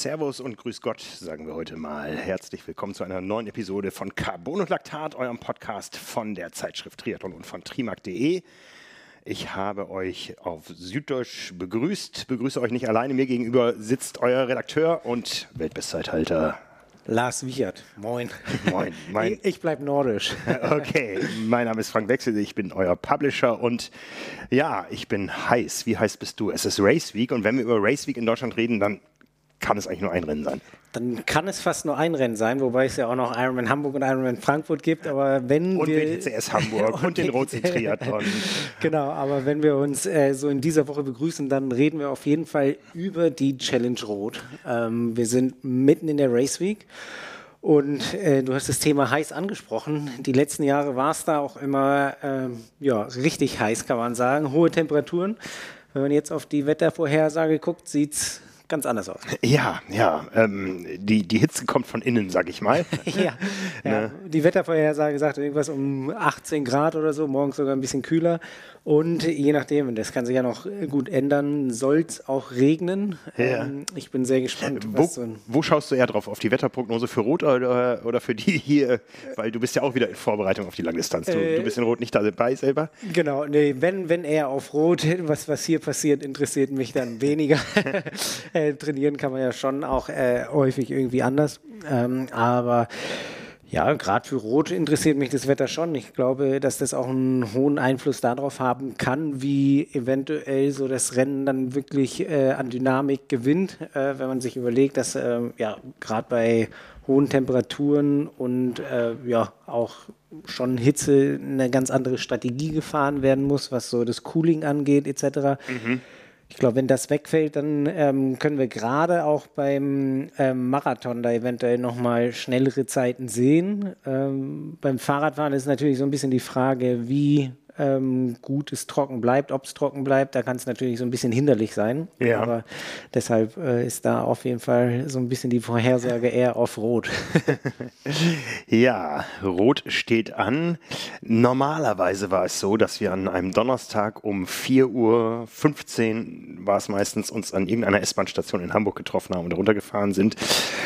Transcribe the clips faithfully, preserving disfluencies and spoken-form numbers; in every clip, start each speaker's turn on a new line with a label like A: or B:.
A: Servus und Grüß Gott, sagen wir heute mal. Herzlich willkommen zu einer neuen Episode von Carbon und Laktat, eurem Podcast von der Zeitschrift Triathlon und von trimark punkt de. Ich habe euch auf Süddeutsch begrüßt, begrüße euch nicht alleine. Mir gegenüber sitzt euer Redakteur und Weltbestzeithalter
B: Lars Wiechert. Moin.
A: Moin. Mein
B: ich ich bleibe nordisch.
A: Okay, mein Name ist Frank Wechsel, ich bin euer Publisher und ja, ich bin heiß. Wie heiß bist du? Es ist Race Week und wenn wir über Race Week in Deutschland reden, dann kann es eigentlich nur ein Rennen sein.
B: Dann kann es fast nur ein Rennen sein, wobei es ja auch noch Ironman Hamburg und Ironman Frankfurt gibt. Aber wenn
A: und
B: wir
A: W T C S Hamburg und, und den Rotsee Triathlon.
B: Genau, aber wenn wir uns äh, so in dieser Woche begrüßen, dann reden wir auf jeden Fall über die Challenge Rot. Ähm, wir sind mitten in der Race Week. Und äh, du hast das Thema heiß angesprochen. Die letzten Jahre war es da auch immer äh, ja, richtig heiß, kann man sagen. Hohe Temperaturen. Wenn man jetzt auf die Wettervorhersage guckt, sieht es ganz anders aus.
A: Ja, ja. Ähm, die, die Hitze kommt von innen, sag ich mal.
B: ja, ja. Ne? Die Wettervorhersage sagt irgendwas um achtzehn Grad oder so, morgens sogar ein bisschen kühler. Und je nachdem, und das kann sich ja noch gut ändern, soll es auch regnen.
A: Ja.
B: Ähm, ich bin sehr gespannt.
A: Wo,
B: was so ein
A: wo schaust du eher drauf? Auf die Wetterprognose für Rot oder, oder für die hier? Weil du bist ja auch wieder in Vorbereitung auf die Langdistanz. Du, äh, du bist in Rot nicht dabei selber?
B: Genau, nee, wenn, wenn eher auf Rot, was, was hier passiert, interessiert mich dann weniger. äh, trainieren kann man ja schon auch äh, häufig irgendwie anders. Ähm, aber ja, gerade für Rot interessiert mich das Wetter schon. Ich glaube, dass das auch einen hohen Einfluss darauf haben kann, wie eventuell so das Rennen dann wirklich äh, an Dynamik gewinnt, äh, wenn man sich überlegt, dass äh, ja gerade bei hohen Temperaturen und äh, ja auch schon Hitze eine ganz andere Strategie gefahren werden muss, was so das Cooling angeht et cetera. Mhm. Ich glaube, wenn das wegfällt, dann ähm, können wir gerade auch beim ähm, Marathon da eventuell nochmal schnellere Zeiten sehen. Ähm, beim Fahrradfahren ist natürlich so ein bisschen die Frage, wie ähm, gut es trocken bleibt, ob es trocken bleibt. Da kann es natürlich so ein bisschen hinderlich sein.
A: Ja.
B: Aber deshalb äh, ist da auf jeden Fall so ein bisschen die Vorhersage eher auf Rot.
A: Ja, Rot steht an. Normalerweise war es so, dass wir an einem Donnerstag um vier Uhr fünfzehn war es meistens, uns an irgendeiner S-Bahn-Station in Hamburg getroffen haben und runtergefahren sind.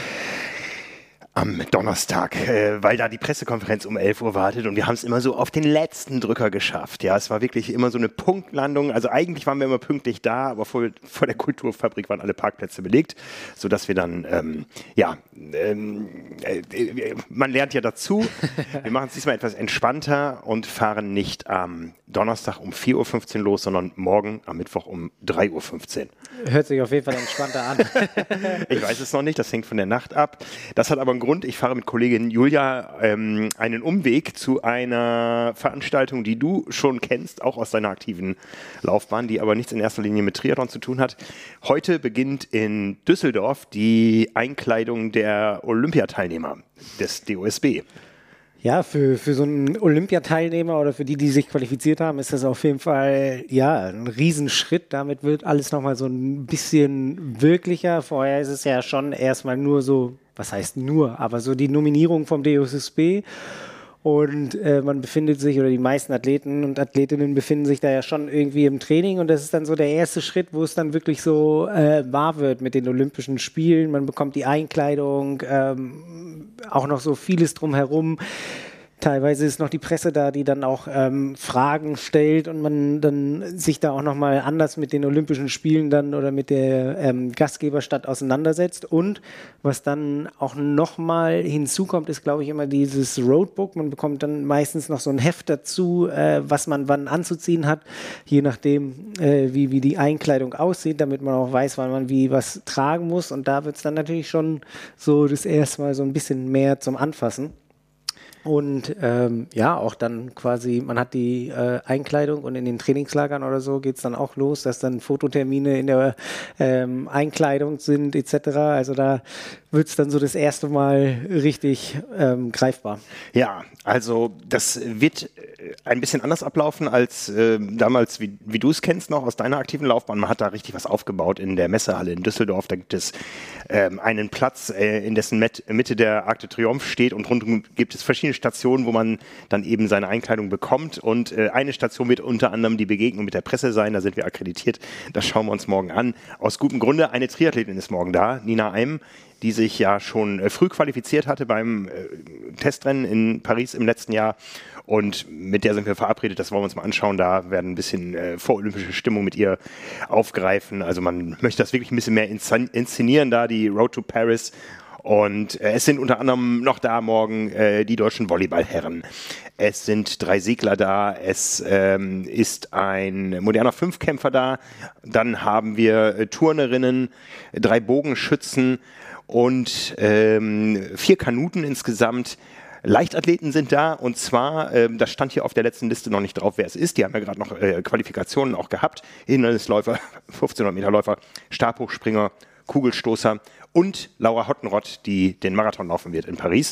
A: Am Donnerstag, äh, weil da die Pressekonferenz um elf Uhr wartet und wir haben es immer so auf den letzten Drücker geschafft. Ja, es war wirklich immer so eine Punktlandung. Also eigentlich waren wir immer pünktlich da, aber vor, vor der Kulturfabrik waren alle Parkplätze belegt, sodass wir dann, ähm, ja, ähm, äh, man lernt ja dazu. Wir machen es diesmal etwas entspannter und fahren nicht am Donnerstag um vier Uhr fünfzehn los, sondern morgen am Mittwoch um drei Uhr fünfzehn.
B: Hört sich auf jeden Fall entspannter an.
A: Ich weiß es noch nicht, das hängt von der Nacht ab. Das hat aber einen Grund. Ich fahre mit Kollegin Julia ähm, einen Umweg zu einer Veranstaltung, die du schon kennst, auch aus deiner aktiven Laufbahn, die aber nichts in erster Linie mit Triathlon zu tun hat. Heute beginnt in Düsseldorf die Einkleidung der Olympiateilnehmer des D O S B.
B: Ja, für, für so einen Olympiateilnehmer oder für die, die sich qualifiziert haben, ist das auf jeden Fall ja ein Riesenschritt. Damit wird alles nochmal so ein bisschen wirklicher. Vorher ist es ja schon erstmal nur so, was heißt nur, aber so die Nominierung vom D O S B. Und äh, man befindet sich, oder die meisten Athleten und Athletinnen befinden sich da ja schon irgendwie im Training. Und das ist dann so der erste Schritt, wo es dann wirklich so äh, wahr wird mit den Olympischen Spielen. Man bekommt die Einkleidung, ähm, auch noch so vieles drumherum. Teilweise ist noch die Presse da, die dann auch ähm, Fragen stellt und man dann sich da auch nochmal anders mit den Olympischen Spielen dann oder mit der ähm, Gastgeberstadt auseinandersetzt. Und was dann auch nochmal hinzukommt, ist, glaube ich, immer dieses Roadbook. Man bekommt dann meistens noch so ein Heft dazu, äh, was man wann anzuziehen hat, je nachdem, äh, wie, wie die Einkleidung aussieht, damit man auch weiß, wann man wie was tragen muss. Und da wird es dann natürlich schon so das erste Mal so ein bisschen mehr zum Anfassen. Und ähm, ja, auch dann quasi, man hat die äh, Einkleidung und in den Trainingslagern oder so geht es dann auch los, dass dann Fototermine in der ähm, Einkleidung sind et cetera. Also da wird es dann so das erste Mal richtig ähm, greifbar?
A: Ja, also das wird ein bisschen anders ablaufen als äh, damals, wie, wie du es kennst noch aus deiner aktiven Laufbahn. Man hat da richtig was aufgebaut in der Messehalle in Düsseldorf. Da gibt es ähm, einen Platz, äh, in dessen Met Mitte der Arc de Triomphe steht und rundum gibt es verschiedene Stationen, wo man dann eben seine Einkleidung bekommt. Und äh, eine Station wird unter anderem die Begegnung mit der Presse sein. Da sind wir akkreditiert. Das schauen wir uns morgen an. Aus gutem Grunde, eine Triathletin ist morgen da, Nina Eim, die sich ja schon äh, früh qualifiziert hatte beim äh, Testrennen in Paris im letzten Jahr. Und mit der sind wir verabredet, das wollen wir uns mal anschauen. Da werden ein bisschen äh, vorolympische Stimmung mit ihr aufgreifen. Also man möchte das wirklich ein bisschen mehr inszenieren, da die Road to Paris. Und äh, es sind unter anderem noch da morgen äh, die deutschen Volleyballherren. Es sind drei Segler da, es ähm, ist ein moderner Fünfkämpfer da. Dann haben wir äh, Turnerinnen, drei Bogenschützen und ähm, vier Kanuten insgesamt. Leichtathleten sind da und zwar, ähm, das stand hier auf der letzten Liste noch nicht drauf, wer es ist. Die haben ja gerade noch äh, Qualifikationen auch gehabt. Hindernisläufer, fünfzehnhundert Meter Läufer, Stabhochspringer, Kugelstoßer und Laura Hottenrott, die den Marathon laufen wird in Paris.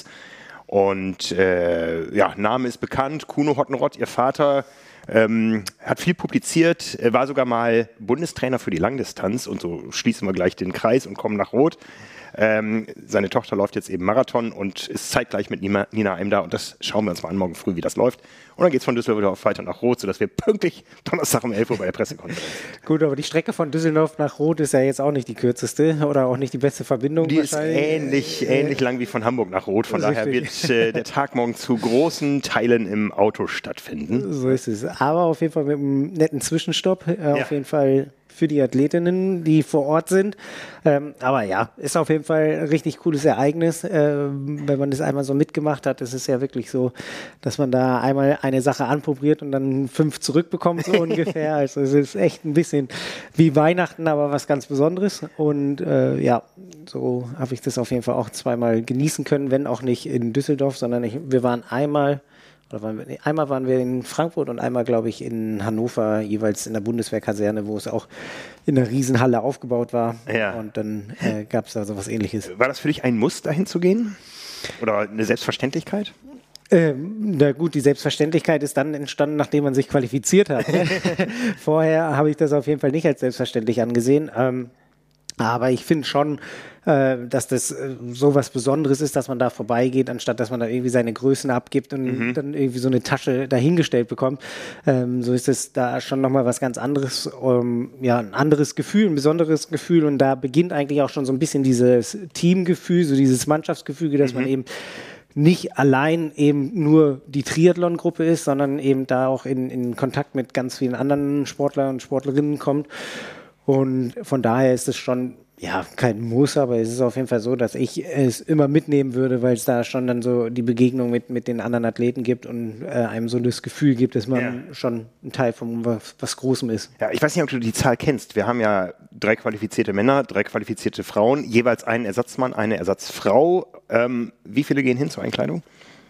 A: Und äh, ja, Name ist bekannt, Kuno Hottenrott, ihr Vater, ähm, hat viel publiziert, war sogar mal Bundestrainer für die Langdistanz und so schließen wir gleich den Kreis und kommen nach Rot. Ähm, seine Tochter läuft jetzt eben Marathon und ist zeitgleich mit Nina, Nina Eim da und das schauen wir uns mal an morgen früh, wie das läuft. Und dann geht es von Düsseldorf weiter nach Rot, sodass wir pünktlich Donnerstag um elf Uhr bei der Pressekonferenz sind.
B: Gut, aber die Strecke von Düsseldorf nach Rot ist ja jetzt auch nicht die kürzeste oder auch nicht die beste Verbindung.
A: Die ist ähnlich, äh, ähnlich lang wie von Hamburg nach Rot, von daher wird äh, der Tag morgen zu großen Teilen im Auto stattfinden.
B: So ist es, aber auf jeden Fall mit einem netten Zwischenstopp, äh,
A: Ja.
B: auf jeden Fall für die Athletinnen, die vor Ort sind. Ähm, aber ja, ist auf jeden Fall ein richtig cooles Ereignis, ähm, wenn man das einmal so mitgemacht hat. Es ist ja wirklich so, dass man da einmal eine Sache anprobiert und dann fünf zurückbekommt, so ungefähr. Also es ist echt ein bisschen wie Weihnachten, aber was ganz Besonderes. Und äh, ja, so habe ich das auf jeden Fall auch zweimal genießen können, wenn auch nicht in Düsseldorf, sondern ich, wir waren einmal Oder waren wir, nee, einmal waren wir in Frankfurt und einmal, glaube ich, in Hannover, jeweils in der Bundeswehrkaserne, wo es auch in einer Riesenhalle aufgebaut war.
A: Ja.
B: Und dann äh, gab es da so was Ähnliches.
A: War das für dich ein Muss, dahin zu gehen? Oder eine Selbstverständlichkeit?
B: Ähm, na gut, die Selbstverständlichkeit ist dann entstanden, nachdem man sich qualifiziert hat. Vorher habe ich das auf jeden Fall nicht als selbstverständlich angesehen. Ähm, aber ich finde schon, äh, dass das äh, so was Besonderes ist, dass man da vorbeigeht, anstatt dass man da irgendwie seine Größen abgibt und mhm. dann irgendwie so eine Tasche dahingestellt bekommt. Ähm, so ist es da schon nochmal was ganz anderes, ähm, ja, ein anderes Gefühl, ein besonderes Gefühl. Und da beginnt eigentlich auch schon so ein bisschen dieses Teamgefühl, so dieses Mannschaftsgefüge, dass mhm. man eben nicht allein eben nur die Triathlon-Gruppe ist, sondern eben da auch in, in Kontakt mit ganz vielen anderen Sportlern und Sportlerinnen kommt. Und von daher ist es schon, ja, kein Muss, aber es ist auf jeden Fall so, dass ich es immer mitnehmen würde, weil es da schon dann so die Begegnung mit, mit den anderen Athleten gibt und äh, einem so das Gefühl gibt, dass man ja. schon ein Teil von was, was Großem ist.
A: Ja, ich weiß nicht, ob du die Zahl kennst. Wir haben ja drei qualifizierte Männer, drei qualifizierte Frauen, jeweils einen Ersatzmann, eine Ersatzfrau. Ähm, wie viele gehen hin zur Einkleidung?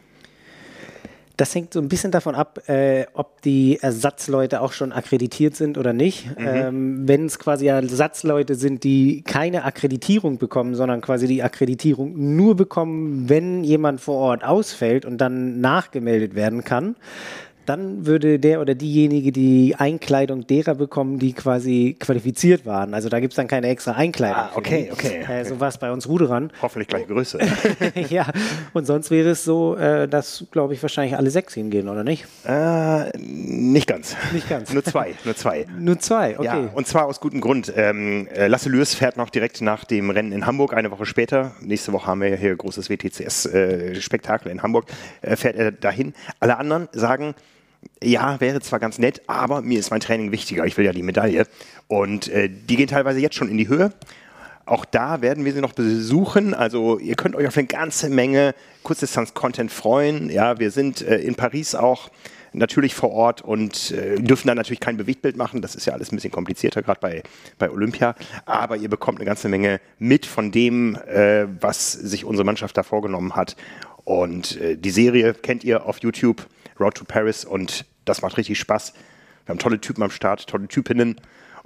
B: Das hängt so ein bisschen davon ab, äh, ob die Ersatzleute auch schon akkreditiert sind oder nicht. Mhm. Ähm, wenn es quasi Ersatzleute sind, die keine Akkreditierung bekommen, sondern quasi die Akkreditierung nur bekommen, wenn jemand vor Ort ausfällt und dann nachgemeldet werden kann, dann würde der oder diejenige die Einkleidung derer bekommen, die quasi qualifiziert waren. Also da gibt es dann keine extra Einkleidung.
A: Ah, okay, okay.
B: Äh, so war es bei uns Ruderern.
A: Hoffentlich gleich Größe.
B: Ja, und sonst wäre es so, äh, dass, glaube ich, wahrscheinlich alle sechs hingehen, oder nicht?
A: Äh, nicht ganz.
B: Nicht ganz.
A: Nur zwei, nur zwei.
B: Nur zwei, okay.
A: Ja, und zwar aus gutem Grund. Ähm, Lasse Lürs fährt noch direkt nach dem Rennen in Hamburg, eine Woche später. Nächste Woche haben wir hier großes W T C S-Spektakel äh, in Hamburg. Äh, fährt er dahin. Alle anderen sagen, ja, wäre zwar ganz nett, aber mir ist mein Training wichtiger. Ich will ja die Medaille. Und äh, die gehen teilweise jetzt schon in die Höhe. Auch da werden wir sie noch besuchen. Also ihr könnt euch auf eine ganze Menge Kurzdistanz-Content freuen. Ja, wir sind äh, in Paris auch natürlich vor Ort und äh, dürfen da natürlich kein Bewegtbild machen. Das ist ja alles ein bisschen komplizierter, gerade bei, bei Olympia. Aber ihr bekommt eine ganze Menge mit von dem, äh, was sich unsere Mannschaft da vorgenommen hat. Und äh, die Serie kennt ihr auf YouTube, Road to Paris, und das macht richtig Spaß. Wir haben tolle Typen am Start, tolle Typinnen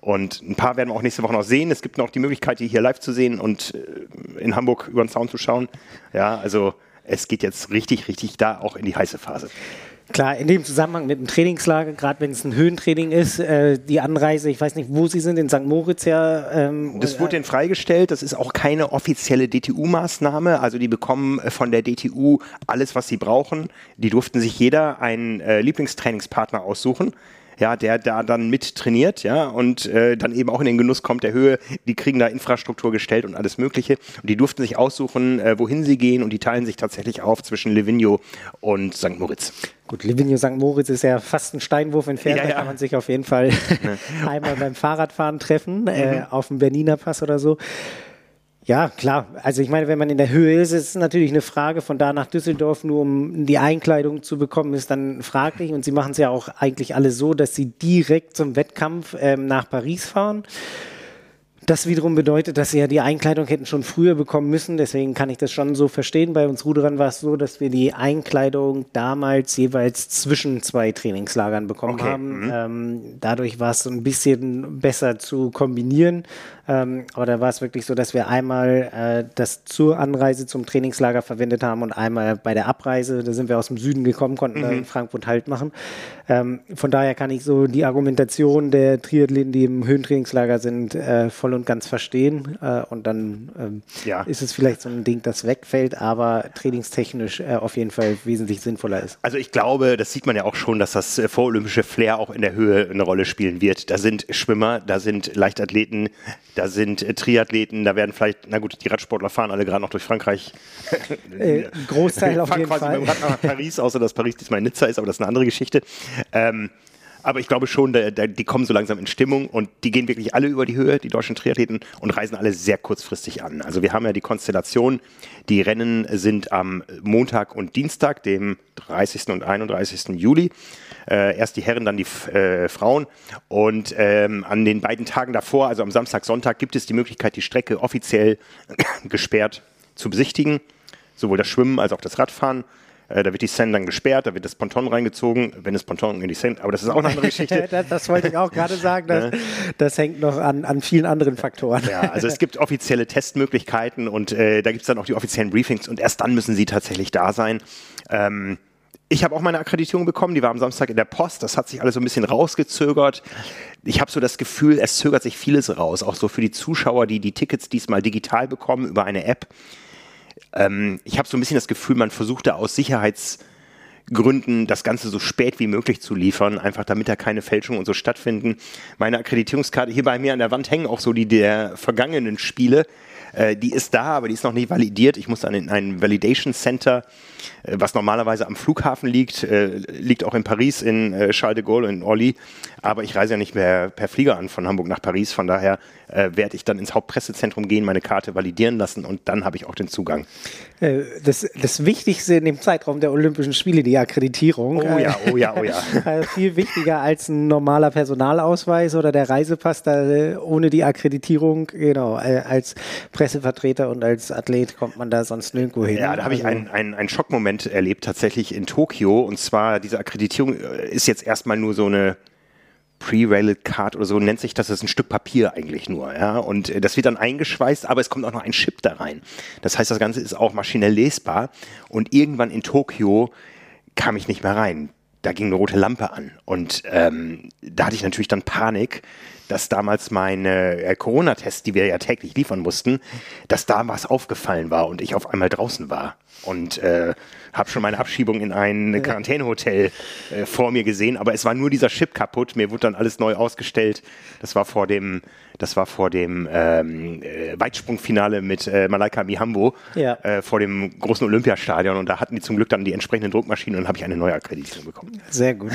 A: Und ein paar werden wir auch nächste Woche noch sehen. Es gibt noch die Möglichkeit, die hier live zu sehen und in Hamburg über den Zaun zu schauen. Ja, also es geht jetzt richtig, richtig da auch in die heiße Phase.
B: Klar, in dem Zusammenhang mit dem Trainingslager, gerade wenn es ein Höhentraining ist, äh, die Anreise, ich weiß nicht, wo Sie sind, in Sankt Moritz ja. Ähm,
A: das wurde denen freigestellt, das ist auch keine offizielle D T U-Maßnahme, also die bekommen von der D T U alles, was sie brauchen. Die durften sich jeder einen äh, Lieblingstrainingspartner aussuchen. Ja, der da dann mit trainiert, ja, und äh, dann eben auch in den Genuss kommt der Höhe. Die kriegen da Infrastruktur gestellt und alles Mögliche. Und die durften sich aussuchen, äh, wohin sie gehen, und die teilen sich tatsächlich auf zwischen Livigno und Sankt Moritz.
B: Gut, Livigno Sankt Moritz ist ja fast ein Steinwurf entfernt,
A: ja,
B: da
A: ja.
B: kann man sich auf jeden Fall einmal beim Fahrradfahren treffen, mhm. äh, auf dem Berniner Pass oder so. Ja, klar. Also ich meine, wenn man in der Höhe ist, ist es natürlich eine Frage, von da nach Düsseldorf nur um die Einkleidung zu bekommen, ist dann fraglich. Und sie machen es ja auch eigentlich alle so, dass sie direkt zum Wettkampf ähm, nach Paris fahren. Das wiederum bedeutet, dass sie ja die Einkleidung hätten schon früher bekommen müssen. Deswegen kann ich das schon so verstehen. Bei uns Ruderern war es so, dass wir die Einkleidung damals jeweils zwischen zwei Trainingslagern bekommen okay. haben. Mhm. Ähm, dadurch war es so ein bisschen besser zu kombinieren. Ähm, aber da war es wirklich so, dass wir einmal äh, das zur Anreise zum Trainingslager verwendet haben und einmal bei der Abreise. Da sind wir aus dem Süden gekommen, konnten mhm. da in Frankfurt Halt machen. Ähm, von daher kann ich so die Argumentation der Triathleten, die im Höhentrainingslager sind, äh, voll und ganz verstehen. Äh, und dann ähm, ja. ist es vielleicht so ein Ding, das wegfällt, aber trainingstechnisch äh, auf jeden Fall wesentlich sinnvoller ist.
A: Also ich glaube, das sieht man ja auch schon, dass das äh, vorolympische Flair auch in der Höhe eine Rolle spielen wird. Da sind Schwimmer, da sind Leichtathleten, da sind äh, Triathleten, da werden vielleicht, na gut, die Radsportler fahren alle gerade noch durch Frankreich.
B: Äh, Großteil auf jeden
A: quasi
B: Fall.
A: Mit dem Rad nach Paris, außer dass Paris diesmal in Nizza ist, aber das ist eine andere Geschichte. Ähm, aber ich glaube schon, da, da, die kommen so langsam in Stimmung und die gehen wirklich alle über die Höhe, die deutschen Triathleten, und reisen alle sehr kurzfristig an. Also wir haben ja die Konstellation, die Rennen sind am Montag und Dienstag, dem dreißigsten und einunddreißigsten Juli. Äh, erst die Herren, dann die äh, Frauen. Und ähm, an den beiden Tagen davor, also am Samstag, Sonntag, gibt es die Möglichkeit, die Strecke offiziell gesperrt zu besichtigen. Sowohl das Schwimmen als auch das Radfahren. Äh, da wird die Seine dann gesperrt, da wird das Ponton reingezogen, wenn das Ponton in die Seine, aber das ist auch eine andere Geschichte.
B: das, das wollte ich auch gerade sagen, das, das hängt noch an, an vielen anderen Faktoren.
A: Ja, also es gibt offizielle Testmöglichkeiten und äh, da gibt es dann auch die offiziellen Briefings und erst dann müssen sie tatsächlich da sein. Ähm, ich habe auch meine Akkreditierung bekommen, die war am Samstag in der Post, das hat sich alles so ein bisschen rausgezögert. Ich habe so das Gefühl, es zögert sich vieles raus, auch so für die Zuschauer, die die Tickets diesmal digital bekommen über eine App. Ähm, ich habe so ein bisschen das Gefühl, man versucht da aus Sicherheitsgründen das Ganze so spät wie möglich zu liefern, einfach damit da keine Fälschungen und so stattfinden. Meine Akkreditierungskarte hier bei mir an der Wand hängen auch so die der vergangenen Spiele. Äh, die ist da, aber die ist noch nicht validiert. Ich muss dann in ein Validation Center, äh, was normalerweise am Flughafen liegt, äh, liegt auch in Paris, in äh, Charles de Gaulle, in Orly. Aber ich reise ja nicht mehr per Flieger an von Hamburg nach Paris. Von daher äh, werde ich dann ins Hauptpressezentrum gehen, meine Karte validieren lassen und dann habe ich auch den Zugang.
B: Äh, das, das Wichtigste in dem Zeitraum der Olympischen Spiele, die Akkreditierung.
A: Oh ja, oh ja, oh ja.
B: Äh, viel wichtiger als ein normaler Personalausweis oder der Reisepass. Da, äh, ohne die Akkreditierung, genau, äh, als Pressevertreter und als Athlet kommt man da sonst nirgendwo hin.
A: Ja, da habe ich einen, einen, einen Schockmoment erlebt, tatsächlich in Tokio. Und zwar, diese Akkreditierung ist jetzt erstmal nur so eine Pre-Railed Card oder so, nennt sich das, das ist ein Stück Papier eigentlich nur, ja, und das wird dann eingeschweißt, aber es kommt auch noch ein Chip da rein. Das heißt, das Ganze ist auch maschinell lesbar und irgendwann in Tokio kam ich nicht mehr rein. Da ging eine rote Lampe an und ähm, da hatte ich natürlich dann Panik, dass damals meine äh, Corona-Tests, die wir ja täglich liefern mussten, dass da was aufgefallen war und ich auf einmal draußen war. Und äh, habe schon meine Abschiebung in ein Quarantänehotel äh, vor mir gesehen, aber es war nur dieser Chip kaputt. Mir wurde dann alles neu ausgestellt. Das war vor dem, das war vor dem ähm, äh, Weitsprungfinale mit äh, Malaika Mihambo,
B: ja.
A: äh, vor dem großen Olympiastadion. Und da hatten die zum Glück dann die entsprechenden Druckmaschinen und dann habe ich eine neue Akkreditierung bekommen.
B: Sehr gut.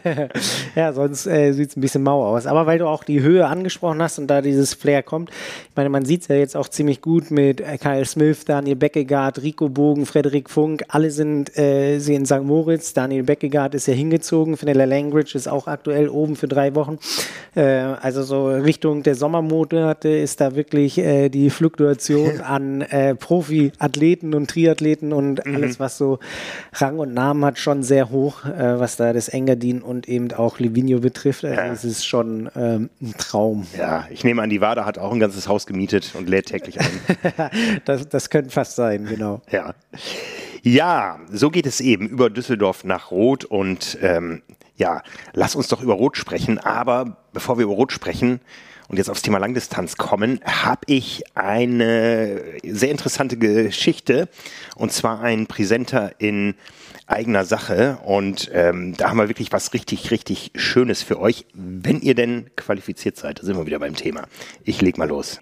B: Ja, sonst äh, sieht es ein bisschen mau aus. Aber weil du auch die Höhe angesprochen hast und da dieses Flair kommt, ich meine, man sieht es ja jetzt auch ziemlich gut mit Kyle Smith, Daniel Beckegaard, Rico Bogen, Frederik Funk, alle sind äh, sie in Sankt Moritz. Daniel Beckegaard ist ja hingezogen, Fenella Langridge ist auch aktuell oben für drei Wochen. Äh, also so Richtung der Sommer Sommermonate ist da wirklich äh, die Fluktuation an äh, Profi-Athleten und Triathleten und mhm. alles, was so Rang und Namen hat, schon sehr hoch, äh, was da das Engadin und eben auch Livigno betrifft. Also es ja. ist schon ähm, ein Traum.
A: Ja, ich nehme an, die Wada hat auch ein ganzes Haus gemietet und lädt täglich ein.
B: das, das könnte fast sein, genau.
A: Ja. Ja, so geht es eben über Düsseldorf nach Rot und ähm, ja, lass uns doch über Rot sprechen, aber bevor wir über Rot sprechen und jetzt aufs Thema Langdistanz kommen, habe ich eine sehr interessante Geschichte und zwar ein Präsenter in eigener Sache und ähm, da haben wir wirklich was richtig, richtig Schönes für euch, wenn ihr denn qualifiziert seid. Da sind wir wieder beim Thema. Ich leg mal los.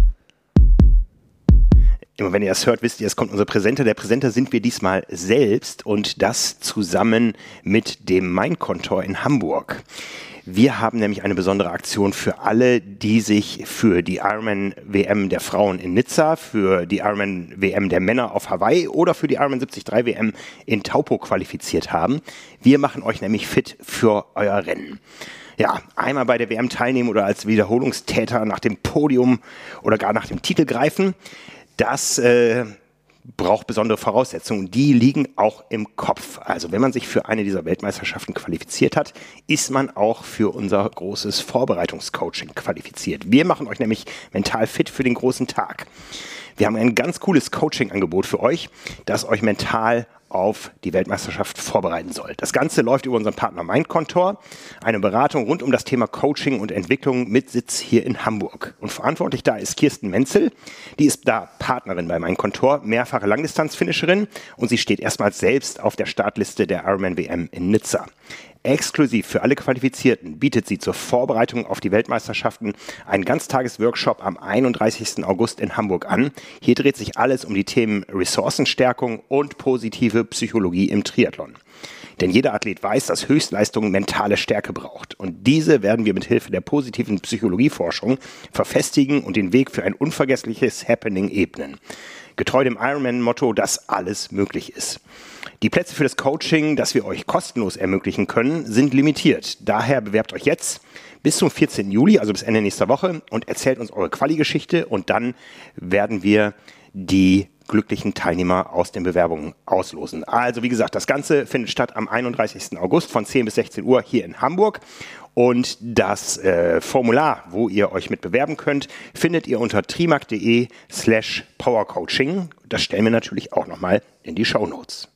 A: Immer wenn ihr das hört, wisst ihr, es kommt unser Präsenter. Der Präsenter sind wir diesmal selbst und das zusammen mit dem Main-Kontor in Hamburg. Wir haben nämlich eine besondere Aktion für alle, die sich für die Ironman-W M der Frauen in Nizza, für die Ironman-W M der Männer auf Hawaii oder für die Ironman siebzig drei W M in Taupo qualifiziert haben. Wir machen euch nämlich fit für euer Rennen. Ja, einmal bei der W M teilnehmen oder als Wiederholungstäter nach dem Podium oder gar nach dem Titel greifen. Das äh, braucht besondere Voraussetzungen. Die liegen auch im Kopf. Also wenn man sich für eine dieser Weltmeisterschaften qualifiziert hat, ist man auch für unser großes Vorbereitungscoaching qualifiziert. Wir machen euch nämlich mental fit für den großen Tag. Wir haben ein ganz cooles Coaching-Angebot für euch, das euch mental auf die Weltmeisterschaft vorbereiten soll. Das Ganze läuft über unseren Partner Main-Kontor, eine Beratung rund um das Thema Coaching und Entwicklung mit Sitz hier in Hamburg. Und verantwortlich da ist Kirsten Menzel, die ist da Partnerin bei Main-Kontor, mehrfache Langdistanz-Finisherin und sie steht erstmals selbst auf der Startliste der Ironman-W M in Nizza. Exklusiv für alle Qualifizierten bietet sie zur Vorbereitung auf die Weltmeisterschaften einen Ganztages-Workshop am einunddreißigsten August in Hamburg an. Hier dreht sich alles um die Themen Ressourcenstärkung und positive Psychologie im Triathlon. Denn jeder Athlet weiß, dass Höchstleistung mentale Stärke braucht. Und diese werden wir mit Hilfe der positiven Psychologieforschung verfestigen und den Weg für ein unvergessliches Happening ebnen. Getreu dem Ironman-Motto, dass alles möglich ist. Die Plätze für das Coaching, das wir euch kostenlos ermöglichen können, sind limitiert. Daher bewerbt euch jetzt bis zum vierzehnten Juli, also bis Ende nächster Woche, und erzählt uns eure Quali-Geschichte und dann werden wir die glücklichen Teilnehmer aus den Bewerbungen auslosen. Also wie gesagt, das Ganze findet statt am einunddreißigsten August von zehn bis sechzehn Uhr hier in Hamburg. Und das äh, Formular, wo ihr euch mit bewerben könnt, findet ihr unter trimark.de slash powercoaching. Das stellen wir natürlich auch nochmal in die Shownotes.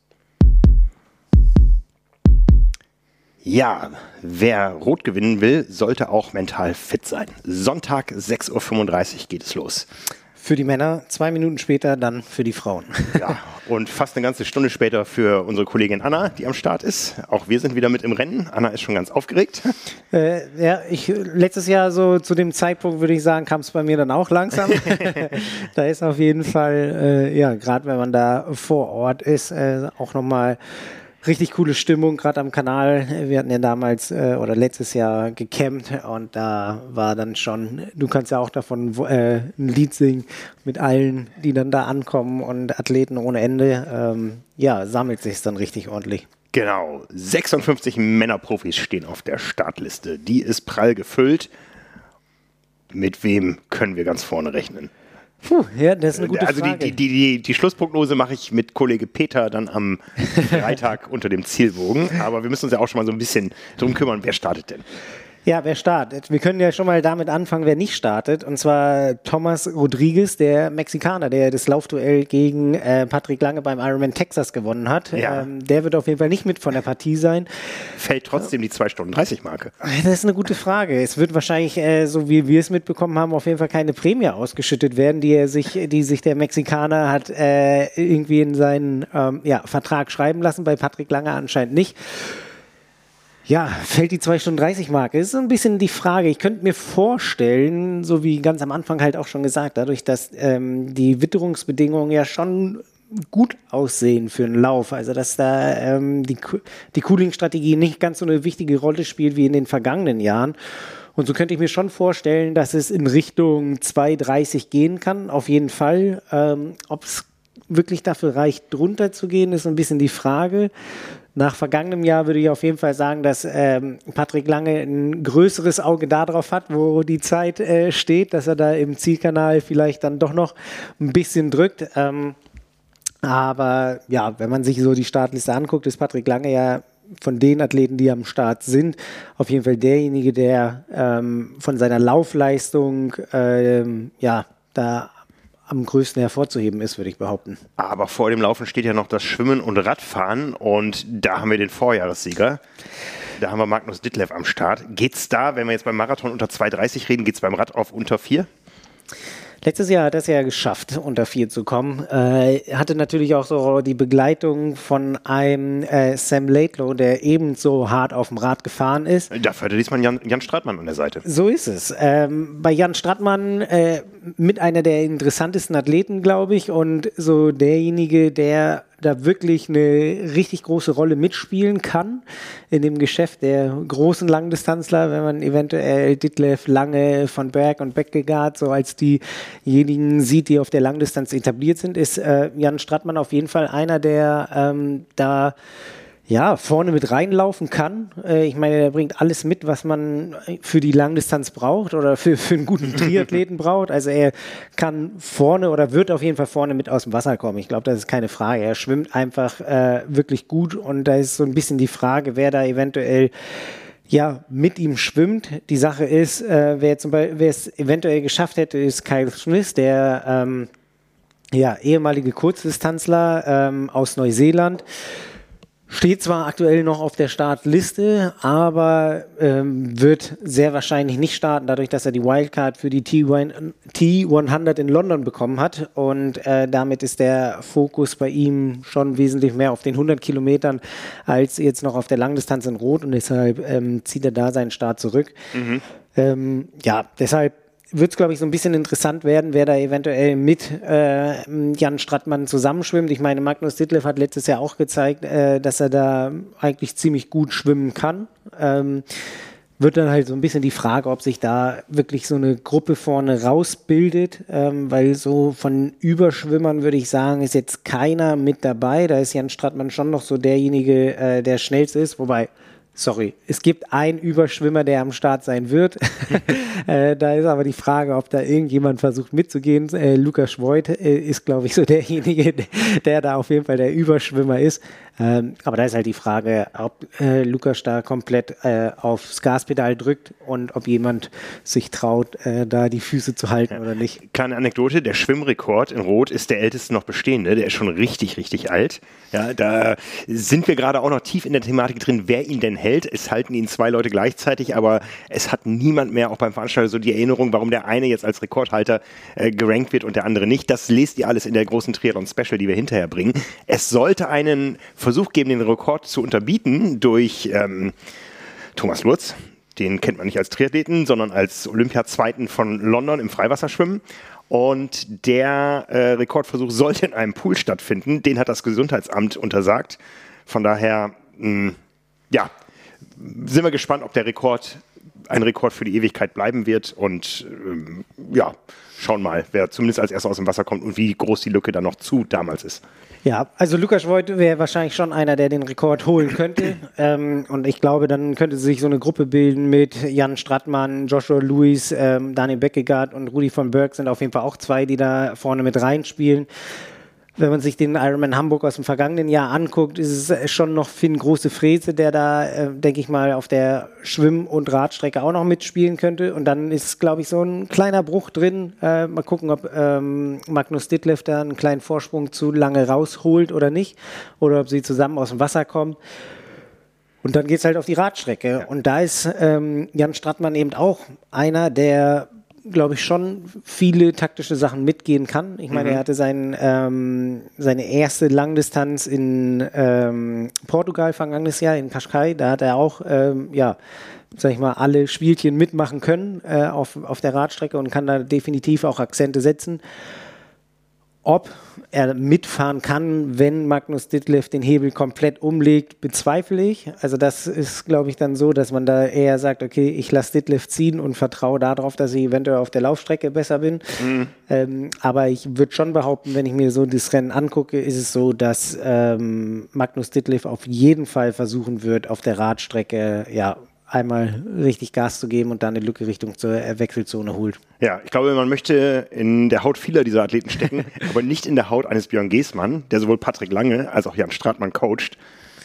A: Ja, wer Rot gewinnen will, sollte auch mental fit sein. Sonntag sechs Uhr fünfunddreißig geht es los.
B: Für die Männer, zwei Minuten später dann für die Frauen.
A: Ja, und fast eine ganze Stunde später für unsere Kollegin Anna, die am Start ist. Auch wir sind wieder mit im Rennen. Anna ist schon ganz aufgeregt.
B: Äh, ja, ich letztes Jahr so zu dem Zeitpunkt, würde ich sagen, kam es bei mir dann auch langsam. Da ist auf jeden Fall, äh, ja, gerade wenn man da vor Ort ist, äh, auch nochmal richtig coole Stimmung, gerade am Kanal. Wir hatten ja damals äh, oder letztes Jahr gecampt und da war dann schon, du kannst ja auch davon äh, ein Lied singen mit allen, die dann da ankommen und Athleten ohne Ende. Ähm, ja, sammelt sich dann richtig ordentlich.
A: Genau, sechsundfünfzig Männerprofis stehen auf der Startliste. Die ist prall gefüllt. Mit wem können wir ganz vorne rechnen?
B: Puh, ja, das ist eine gute
A: also
B: Frage.
A: Die, die, die, die Schlussprognose mache ich mit Kollege Peter dann am Freitag unter dem Zielbogen. Aber wir müssen uns ja auch schon mal so ein bisschen drum kümmern, wer startet denn?
B: Ja, wer startet? Wir können ja schon mal damit anfangen, wer nicht startet. Und zwar Thomas Rodriguez, der Mexikaner, der das Laufduell gegen äh, Patrick Lange beim Ironman Texas gewonnen hat.
A: Ja.
B: Ähm, der wird auf jeden Fall nicht mit von der Partie sein.
A: Fällt trotzdem die zwei Stunden dreißig Marke?
B: Das ist eine gute Frage. Es wird wahrscheinlich, äh, so wie wir es mitbekommen haben, auf jeden Fall keine Prämie ausgeschüttet werden, die er sich, die sich der Mexikaner hat äh, irgendwie in seinen ähm, ja, Vertrag schreiben lassen. Bei Patrick Lange anscheinend nicht. Ja, fällt die zwei Stunden dreißig Marke? Das ist so ein bisschen die Frage. Ich könnte mir vorstellen, so wie ganz am Anfang halt auch schon gesagt, dadurch, dass ähm, die Witterungsbedingungen ja schon gut aussehen für einen Lauf, also dass da ähm, die, die Cooling-Strategie nicht ganz so eine wichtige Rolle spielt wie in den vergangenen Jahren. Und so könnte ich mir schon vorstellen, dass es in Richtung zwei dreißig gehen kann, auf jeden Fall. Ähm, ob es wirklich dafür reicht, drunter zu gehen, ist so ein bisschen die Frage. Nach vergangenem Jahr würde ich auf jeden Fall sagen, dass ähm, Patrick Lange ein größeres Auge darauf hat, wo die Zeit äh, steht, dass er da im Zielkanal vielleicht dann doch noch ein bisschen drückt. Ähm, aber ja, wenn man sich so die Startliste anguckt, ist Patrick Lange ja von den Athleten, die am Start sind, auf jeden Fall derjenige, der ähm, von seiner Laufleistung ähm, ja da am größten hervorzuheben ist, würde ich behaupten.
A: Aber vor dem Laufen steht ja noch das Schwimmen und Radfahren und da haben wir den Vorjahressieger. Da haben wir Magnus Ditlev am Start. Geht's da, wenn wir jetzt beim Marathon unter zwei dreißig reden, geht's beim Rad auf unter vier?
B: Letztes Jahr hat er es ja geschafft, unter vier zu kommen. Äh, hatte natürlich auch so die Begleitung von einem äh, Sam Laidlow, der ebenso hart auf dem Rad gefahren ist.
A: Dafür hatte diesmal Jan, Jan Stratmann an der Seite.
B: So ist es. Ähm, bei Jan Stratmann äh, mit einer der interessantesten Athleten, glaube ich, und so derjenige, der da wirklich eine richtig große Rolle mitspielen kann in dem Geschäft der großen Langdistanzler, wenn man eventuell Ditlev, Lange, Van Berg und Bekkegaard so als diejenigen sieht, die auf der Langdistanz etabliert sind, ist äh, Jan Stratmann auf jeden Fall einer, der ähm, da ja, vorne mit reinlaufen kann. Äh, ich meine, er bringt alles mit, was man für die Langdistanz braucht oder für, für einen guten Triathleten braucht. Also er kann vorne oder wird auf jeden Fall vorne mit aus dem Wasser kommen. Ich glaube, das ist keine Frage. Er schwimmt einfach äh, wirklich gut und da ist so ein bisschen die Frage, wer da eventuell ja, mit ihm schwimmt. Die Sache ist, äh, wer, zum Beispiel, wer es eventuell geschafft hätte, ist Kyle Smith, der ähm, ja, ehemalige Kurzdistanzler ähm, aus Neuseeland. Steht zwar aktuell noch auf der Startliste, aber ähm, wird sehr wahrscheinlich nicht starten, dadurch, dass er die Wildcard für die T hundert in London bekommen hat. Und äh, damit ist der Fokus bei ihm schon wesentlich mehr auf den hundert Kilometern als jetzt noch auf der Langdistanz in Rot. Und deshalb ähm, zieht er da seinen Start zurück. Mhm. Ähm, ja, deshalb wird es, glaube ich, so ein bisschen interessant werden, wer da eventuell mit äh, Jan Stratmann zusammenschwimmt. Ich meine, Magnus Ditlev hat letztes Jahr auch gezeigt, äh, dass er da eigentlich ziemlich gut schwimmen kann. Ähm, wird dann halt so ein bisschen die Frage, ob sich da wirklich so eine Gruppe vorne rausbildet, ähm, weil so von Überschwimmern würde ich sagen, ist jetzt keiner mit dabei. Da ist Jan Stratmann schon noch so derjenige, äh, der schnellste ist, wobei Sorry, es gibt einen Überschwimmer, der am Start sein wird. äh, da ist aber die Frage, ob da irgendjemand versucht mitzugehen. Äh, Lukas Voigt äh, ist, glaube ich, so derjenige, der da auf jeden Fall der Überschwimmer ist. Ähm, aber da ist halt die Frage, ob äh, Lukas da komplett äh, aufs Gaspedal drückt und ob jemand sich traut, äh, da die Füße zu halten oder nicht.
A: Kleine Anekdote, der Schwimmrekord in Rot ist der älteste noch bestehende. Der ist schon richtig, richtig alt. Ja, da sind wir gerade auch noch tief in der Thematik drin, wer ihn denn hält. Es halten ihn zwei Leute gleichzeitig, aber es hat niemand mehr, auch beim Veranstalter, so die Erinnerung, warum der eine jetzt als Rekordhalter äh, gerankt wird und der andere nicht. Das lest ihr alles in der großen Triathlon-Special, die wir hinterher bringen. Es sollte einen Versuch geben, den Rekord zu unterbieten durch ähm, Thomas Lutz. Den kennt man nicht als Triathleten, sondern als Olympiazweiten von London im Freiwasserschwimmen. Und der äh, Rekordversuch sollte in einem Pool stattfinden. Den hat das Gesundheitsamt untersagt. Von daher, mh, ja, sind wir gespannt, ob der Rekord ein Rekord für die Ewigkeit bleiben wird. Und ähm, ja, schauen mal, wer zumindest als erster aus dem Wasser kommt und wie groß die Lücke dann noch zu damals ist.
B: Ja, also Lukas Voigt wäre wahrscheinlich schon einer, der den Rekord holen könnte. ähm, und ich glaube, dann könnte sich so eine Gruppe bilden mit Jan Stratmann, Joshua Lewis, ähm, Daniel Bekkegaard und Rudi van Berg sind auf jeden Fall auch zwei, die da vorne mit reinspielen. Wenn man sich den Ironman Hamburg aus dem vergangenen Jahr anguckt, ist es schon noch Finn Große Frese, der da, äh, denke ich mal, auf der Schwimm- und Radstrecke auch noch mitspielen könnte. Und dann ist, glaube ich, so ein kleiner Bruch drin. Äh, mal gucken, ob ähm, Magnus Ditlev da einen kleinen Vorsprung zu lange rausholt oder nicht. Oder ob sie zusammen aus dem Wasser kommen. Und dann geht es halt auf die Radstrecke. Ja. Und da ist ähm, Jan Stratmann eben auch einer, der glaube ich, schon viele taktische Sachen mitgehen kann. Ich meine, mhm. er hatte sein, ähm, seine erste Langdistanz in ähm, Portugal vergangenes Jahr, in Cascais. Da hat er auch, ähm, ja, sag ich mal, alle Spielchen mitmachen können äh, auf, auf der Radstrecke und kann da definitiv auch Akzente setzen. ob er mitfahren kann, wenn Magnus Ditlev den Hebel komplett umlegt, bezweifle ich. Also das ist, glaube ich, dann so, dass man da eher sagt, okay, ich lasse Ditlev ziehen und vertraue darauf, dass ich eventuell auf der Laufstrecke besser bin. Mhm. Ähm, aber ich würde schon behaupten, wenn ich mir so das Rennen angucke, ist es so, dass ähm, Magnus Ditlev auf jeden Fall versuchen wird, auf der Radstrecke, ja, einmal richtig Gas zu geben und dann eine Lücke Richtung zur Wechselzone holt.
A: Ja, ich glaube, man möchte in der Haut vieler dieser Athleten stecken, aber nicht in der Haut eines Björn Geßmann, der sowohl Patrick Lange als auch Jan Stratmann coacht.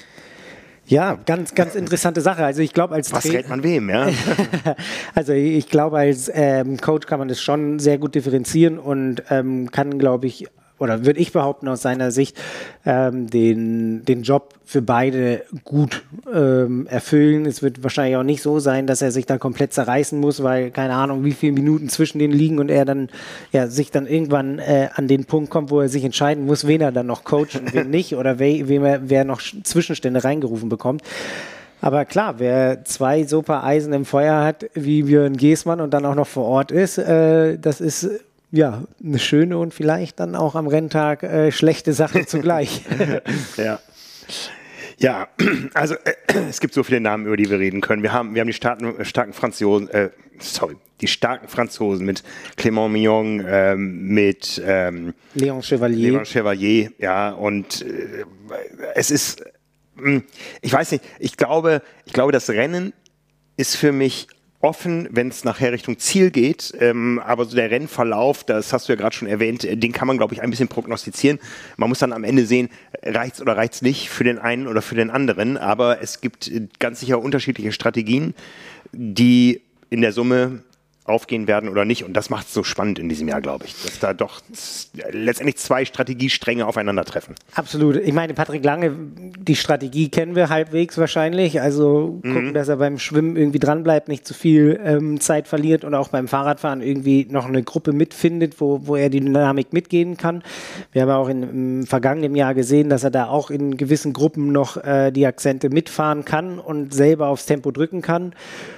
B: Ja, ganz, ganz interessante Sache. Also ich glaube, als
A: Was rät man wem, ja?
B: Also ich glaube, als ähm, Coach kann man das schon sehr gut differenzieren und ähm, kann, glaube ich, oder würde ich behaupten aus seiner Sicht, ähm, den, den Job für beide gut ähm, erfüllen. Es wird wahrscheinlich auch nicht so sein, dass er sich da komplett zerreißen muss, weil keine Ahnung, wie viele Minuten zwischen denen liegen und er dann ja, sich dann irgendwann äh, an den Punkt kommt, wo er sich entscheiden muss, wen er dann noch coacht und wen nicht oder we, wem er, wer noch Zwischenstände reingerufen bekommt. Aber klar, wer zwei so paar Eisen im Feuer hat wie Björn Geßmann und dann auch noch vor Ort ist, äh, das ist ja, eine schöne und vielleicht dann auch am Renntag äh, schlechte Sache zugleich.
A: Ja. Ja, also äh, es gibt so viele Namen, über die wir reden können. Wir haben, wir haben die starken, starken Franzosen, äh, sorry, die starken Franzosen mit Clément Mignon, ähm, mit ähm,
B: Léon Chevalier.
A: Léon Chevalier, ja, und äh, es ist, mh, ich weiß nicht, ich glaube, ich glaube, das Rennen ist für mich offen, wenn es nachher Richtung Ziel geht, ähm, aber so der Rennverlauf, das hast du ja gerade schon erwähnt, den kann man, glaube ich, ein bisschen prognostizieren. Man muss dann am Ende sehen, reicht's oder reicht's nicht für den einen oder für den anderen, aber es gibt ganz sicher unterschiedliche Strategien, die in der Summe aufgehen werden oder nicht. Und das macht es so spannend in diesem Jahr, glaube ich, dass da doch letztendlich zwei Strategiestränge aufeinandertreffen.
B: Absolut. Ich meine, Patrick Lange, die Strategie kennen wir halbwegs wahrscheinlich. Also mhm. gucken, dass er beim Schwimmen irgendwie dranbleibt, nicht zu viel ähm, Zeit verliert und auch beim Fahrradfahren irgendwie noch eine Gruppe mitfindet, wo, wo er die Dynamik mitgehen kann. Wir haben auch in, im vergangenen Jahr gesehen, dass er da auch in gewissen Gruppen noch äh, die Akzente mitfahren kann und selber aufs Tempo drücken kann.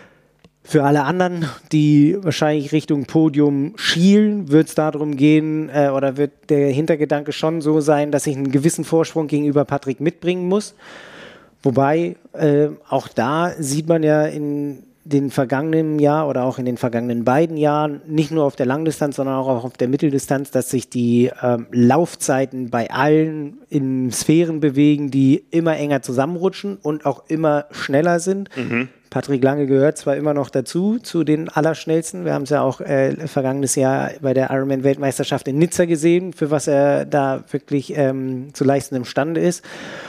B: Für alle anderen, die wahrscheinlich Richtung Podium schielen, wird es darum gehen, äh, oder wird der Hintergedanke schon so sein, dass ich einen gewissen Vorsprung gegenüber Patrick mitbringen muss. Wobei, äh, auch da sieht man ja in den vergangenen Jahr oder auch in den vergangenen beiden Jahren, nicht nur auf der Langdistanz, sondern auch auf der Mitteldistanz, dass sich die ähm, Laufzeiten bei allen in Sphären bewegen, die immer enger zusammenrutschen und auch immer schneller sind. Mhm. Patrick Lange gehört zwar immer noch dazu, zu den Allerschnellsten. Wir haben es ja auch äh, vergangenes Jahr bei der Ironman-Weltmeisterschaft in Nizza gesehen, für was er da wirklich ähm, zu leisten imstande ist.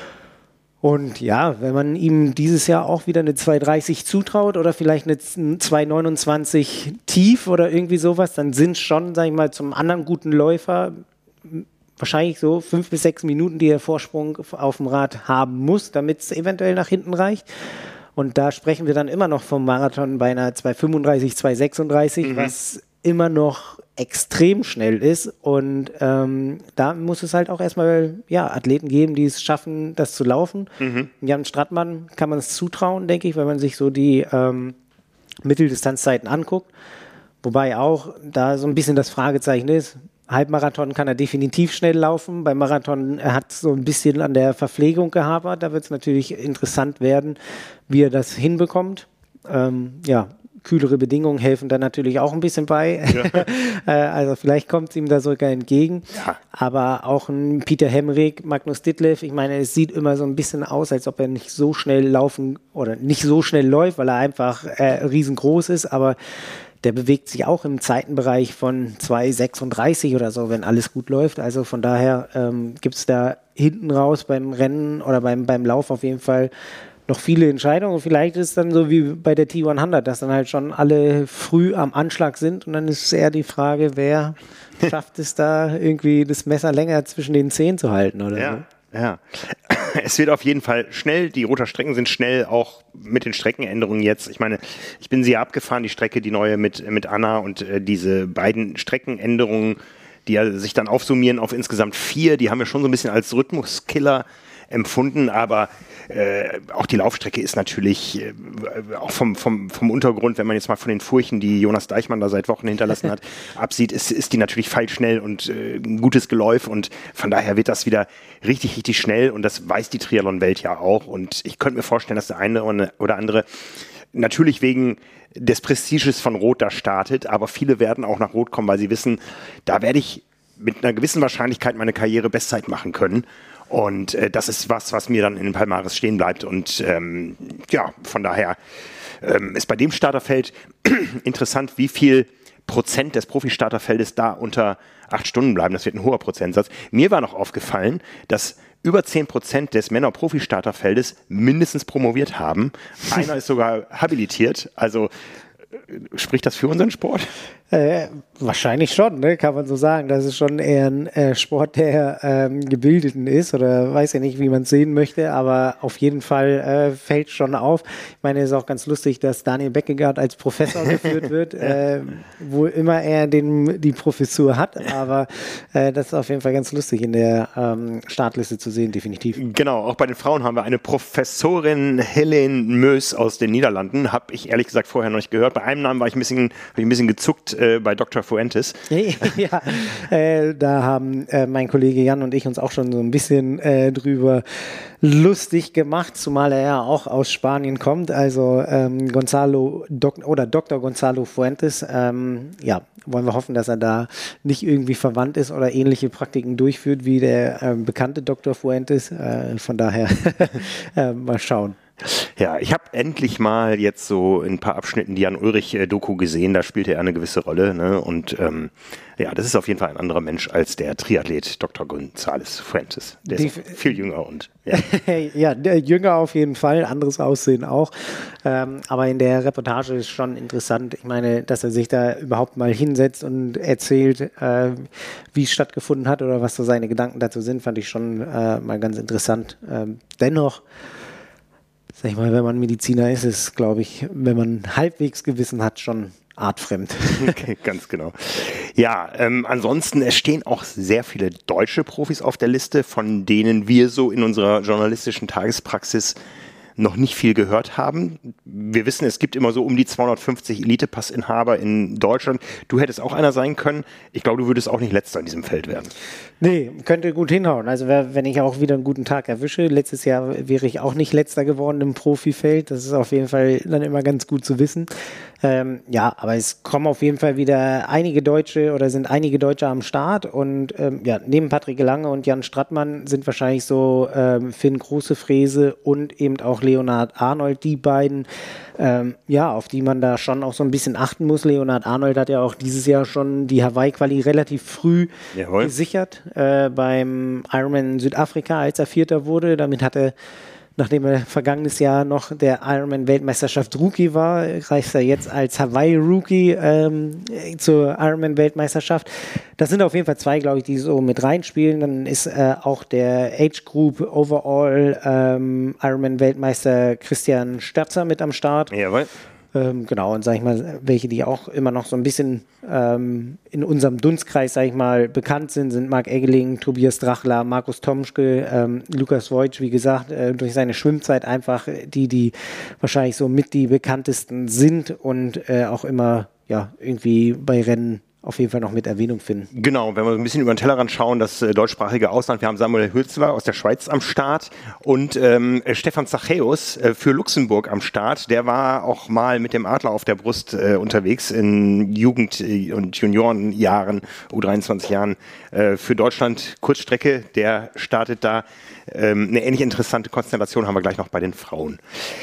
B: Und ja, wenn man ihm dieses Jahr auch wieder eine zwei dreißig zutraut oder vielleicht eine zwei neunundzwanzig tief oder irgendwie sowas, dann sind schon, sag ich mal, zum anderen guten Läufer wahrscheinlich so fünf bis sechs Minuten, die er Vorsprung auf dem Rad haben muss, damit es eventuell nach hinten reicht. Und da sprechen wir dann immer noch vom Marathon bei einer zwei fünfunddreißig, zwei sechsunddreißig, mhm. was immer noch extrem schnell ist. Und ähm, da muss es halt auch erstmal ja, Athleten geben, die es schaffen, das zu laufen. Mhm. Jan Stratmann kann man es zutrauen, denke ich, wenn man sich so die ähm, Mitteldistanzzeiten anguckt. Wobei auch da so ein bisschen das Fragezeichen ist, Halbmarathon kann er definitiv schnell laufen. Beim Marathon er hat so ein bisschen an der Verpflegung gehabert. Da wird es natürlich interessant werden, wie er das hinbekommt. Ähm, ja, kühlere Bedingungen helfen da natürlich auch ein bisschen bei. Ja. äh, also vielleicht kommt es ihm da sogar entgegen. Ja. Aber auch ein Peter Hemrig, Magnus Ditlev, ich meine, es sieht immer so ein bisschen aus, als ob er nicht so schnell laufen oder nicht so schnell läuft, weil er einfach äh, riesengroß ist, aber der bewegt sich auch im Zeitenbereich von zwei sechsunddreißig oder so, wenn alles gut läuft. Also von daher ähm, gibt es da hinten raus beim Rennen oder beim, beim Lauf auf jeden Fall noch viele Entscheidungen. Und vielleicht ist es dann so wie bei der T hundert, dass dann halt schon alle früh am Anschlag sind. Und dann ist eher die Frage, wer schafft es da irgendwie das Messer länger zwischen den Zehen zu halten oder
A: ja,
B: so.
A: Ja, es wird auf jeden Fall schnell. Die Roter Strecken sind schnell, auch mit den Streckenänderungen jetzt. Ich meine, ich bin sie abgefahren, die Strecke, die neue mit, mit Anna und äh, diese beiden Streckenänderungen, die ja sich dann aufsummieren auf insgesamt vier, die haben wir schon so ein bisschen als Rhythmuskiller empfunden, aber äh, auch die Laufstrecke ist natürlich äh, auch vom, vom, vom Untergrund, wenn man jetzt mal von den Furchen, die Jonas Deichmann da seit Wochen hinterlassen hat, absieht, ist, ist die natürlich feilschnell und äh, ein gutes Geläuf und von daher wird das wieder richtig, richtig schnell und das weiß die Triathlon-Welt ja auch und ich könnte mir vorstellen, dass der eine oder andere natürlich wegen des Prestiges von Rot da startet, aber viele werden auch nach Rot kommen, weil sie wissen, da werde ich mit einer gewissen Wahrscheinlichkeit meine Karriere Bestzeit machen können. Und äh, das ist was, was mir dann in den Palmares stehen bleibt. Und ähm, ja, von daher ähm, ist bei dem Starterfeld interessant, wie viel Prozent des Profi-Starterfeldes da unter acht Stunden bleiben. Das wird ein hoher Prozentsatz. Mir war noch aufgefallen, dass über zehn Prozent des Männer-Profi-Starterfeldes mindestens promoviert haben. Einer ist sogar habilitiert. Also äh, spricht das für unseren Sport?
B: Äh, wahrscheinlich schon, ne? Kann man so sagen. Das ist schon eher ein äh, Sport, der ähm, Gebildeten ist oder weiß ja nicht, wie man es sehen möchte, aber auf jeden Fall äh, fällt schon auf. Ich meine, es ist auch ganz lustig, dass Daniel Beckegaard als Professor geführt wird, äh, wo immer er den, die Professur hat, aber äh, das ist auf jeden Fall ganz lustig in der ähm, Startliste zu sehen, definitiv.
A: Genau, auch bei den Frauen haben wir eine Professorin Helene Mös aus den Niederlanden, habe ich ehrlich gesagt vorher noch nicht gehört. Bei einem Namen war ich ein bisschen, hab ich ein bisschen gezuckt, bei Doktor Fuentes.
B: Ja, äh, da haben äh, mein Kollege Jan und ich uns auch schon so ein bisschen äh, drüber lustig gemacht, zumal er ja auch aus Spanien kommt, also ähm, Gonzalo Dok- oder Doktor Gonzalo Fuentes. Ähm, ja, wollen wir hoffen, dass er da nicht irgendwie verwandt ist oder ähnliche Praktiken durchführt wie der äh, bekannte Doktor Fuentes. Äh, von daher äh, mal schauen.
A: Ja, ich habe endlich mal jetzt so in ein paar Abschnitten die Jan-Ulrich-Doku gesehen, da spielte er eine gewisse Rolle, ne? Und ähm, ja, das ist auf jeden Fall ein anderer Mensch als der Triathlet Doktor González Fuentes. Der ist Def- viel jünger und
B: ja. Ja, der jünger auf jeden Fall, anderes Aussehen auch. Ähm, aber in der Reportage ist schon interessant, ich meine, dass er sich da überhaupt mal hinsetzt und erzählt, äh, wie es stattgefunden hat oder was so seine Gedanken dazu sind, fand ich schon äh, mal ganz interessant. Ähm, dennoch sag ich mal, wenn man Mediziner ist, ist, glaube ich, wenn man halbwegs Gewissen hat, schon artfremd.
A: Okay, ganz genau. Ja, ähm, ansonsten, es stehen auch sehr viele deutsche Profis auf der Liste, von denen wir so in unserer journalistischen Tagespraxis noch nicht viel gehört haben. Wir wissen, es gibt immer so um die zweihundertfünfzig Elite-Passinhaber in Deutschland. Du hättest auch einer sein können. Ich glaube, du würdest auch nicht Letzter in diesem Feld werden.
B: Nee, könnte gut hinhauen. Also wenn ich auch wieder einen guten Tag erwische, letztes Jahr wäre ich auch nicht Letzter geworden im Profifeld. Das ist auf jeden Fall dann immer ganz gut zu wissen. Ähm, ja, aber es kommen auf jeden Fall wieder einige Deutsche oder sind einige Deutsche am Start und ähm, ja, neben Patrick Lange und Jan Strattmann sind wahrscheinlich so ähm, Finn Große-Fräse und eben auch Leonhard Arnold, die beiden, ähm, ja, auf die man da schon auch so ein bisschen achten muss. Leonhard Arnold hat ja auch dieses Jahr schon die Hawaii-Quali relativ früh Jawohl. gesichert äh, beim Ironman Südafrika, als er Vierter wurde. Damit hat er, nachdem er vergangenes Jahr noch der Ironman-Weltmeisterschaft Rookie war, reist er jetzt als Hawaii-Rookie ähm, zur Ironman-Weltmeisterschaft. Das sind auf jeden Fall zwei, glaube ich, die so mit reinspielen. Dann ist äh, auch der Age Group Overall ähm, Ironman-Weltmeister Christian Sterzer mit am Start.
A: Jawohl.
B: Ähm, genau, und sag ich mal, welche, die auch immer noch so ein bisschen ähm, in unserem Dunstkreis, sag ich mal, bekannt sind, sind Marc Eggeling, Tobias Drachler, Markus Tomschke, ähm, Lukas Wojcik, wie gesagt, äh, durch seine Schwimmzeit einfach die, die wahrscheinlich so mit die bekanntesten sind und äh, auch immer, ja, irgendwie bei Rennen auf jeden Fall noch mit Erwähnung finden.
A: Genau, wenn wir ein bisschen über den Tellerrand schauen, das äh, deutschsprachige Ausland, wir haben Samuel Hülzler aus der Schweiz am Start und ähm, Stefan Zachäus äh, für Luxemburg am Start. Der war auch mal mit dem Adler auf der Brust äh, unterwegs in Jugend- und Juniorenjahren, U dreiundzwanzig Jahren äh, für Deutschland Kurzstrecke. Der startet da. Ähm, eine ähnlich interessante Konstellation haben wir gleich noch bei den Frauen.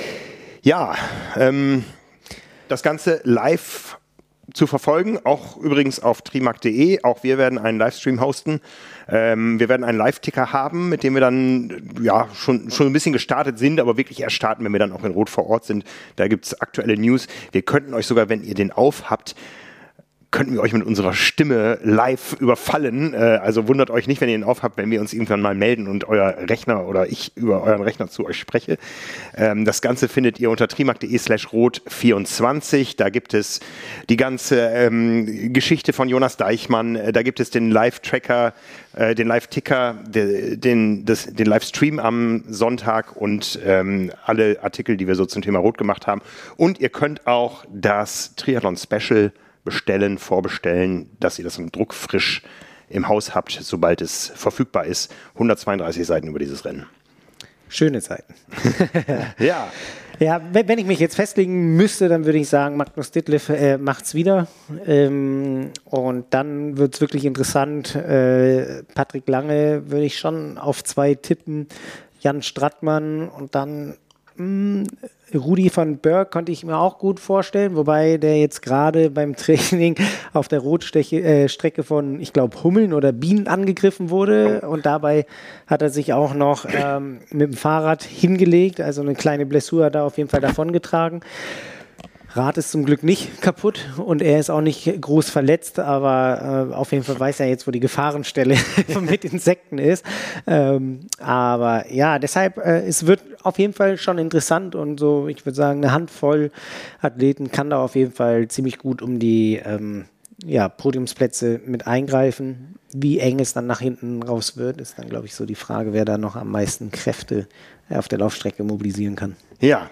A: Ja, ähm, das Ganze live zu verfolgen, auch übrigens auf trimark punkt de. Auch wir werden einen Livestream hosten. Ähm, wir werden einen Live-Ticker haben, mit dem wir dann ja schon, schon ein bisschen gestartet sind, aber wirklich erst starten, wenn wir dann auch in Rot vor Ort sind. Da gibt es aktuelle News. Wir könnten euch sogar, wenn ihr den auf habt, könnten wir euch mit unserer Stimme live überfallen. Äh, also wundert euch nicht, wenn ihr ihn aufhabt, wenn wir uns irgendwann mal melden und euer Rechner oder ich über euren Rechner zu euch spreche. Ähm, das Ganze findet ihr unter trimark.de slash rot vierundzwanzig. Da gibt es die ganze ähm, Geschichte von Jonas Deichmann. Da gibt es den Live-Tracker, äh, den Live-Ticker, de, den, das, den Livestream am Sonntag und ähm, alle Artikel, die wir so zum Thema Rot gemacht haben. Und ihr könnt auch das Triathlon-Special bestellen, vorbestellen, dass ihr das im Druck frisch im Haus habt, sobald es verfügbar ist. hundertzweiunddreißig Seiten über dieses Rennen.
B: Schöne Seiten.
A: Ja.
B: Ja, wenn, wenn ich mich jetzt festlegen müsste, dann würde ich sagen, Magnus Ditlev äh, macht's wieder. Ähm, und dann wird's wirklich interessant. Äh, Patrick Lange würde ich schon auf zwei tippen. Jan Strattmann und dann mh, Rudi van Berg konnte ich mir auch gut vorstellen, wobei der jetzt gerade beim Training auf der Rotstrecke äh, von, ich glaube, Hummeln oder Bienen angegriffen wurde und dabei hat er sich auch noch ähm, mit dem Fahrrad hingelegt, also eine kleine Blessur hat er auf jeden Fall davongetragen. Rad ist zum Glück nicht kaputt und er ist auch nicht groß verletzt, aber äh, auf jeden Fall weiß er jetzt, wo die Gefahrenstelle mit Insekten ist. Ähm, aber ja, deshalb, äh, es wird auf jeden Fall schon interessant und so, ich würde sagen, eine Handvoll Athleten kann da auf jeden Fall ziemlich gut um die ähm, ja, Podiumsplätze mit eingreifen. Wie eng es dann nach hinten raus wird, ist dann, glaube ich, so die Frage, wer da noch am meisten Kräfte auf der Laufstrecke mobilisieren kann.
A: Ja.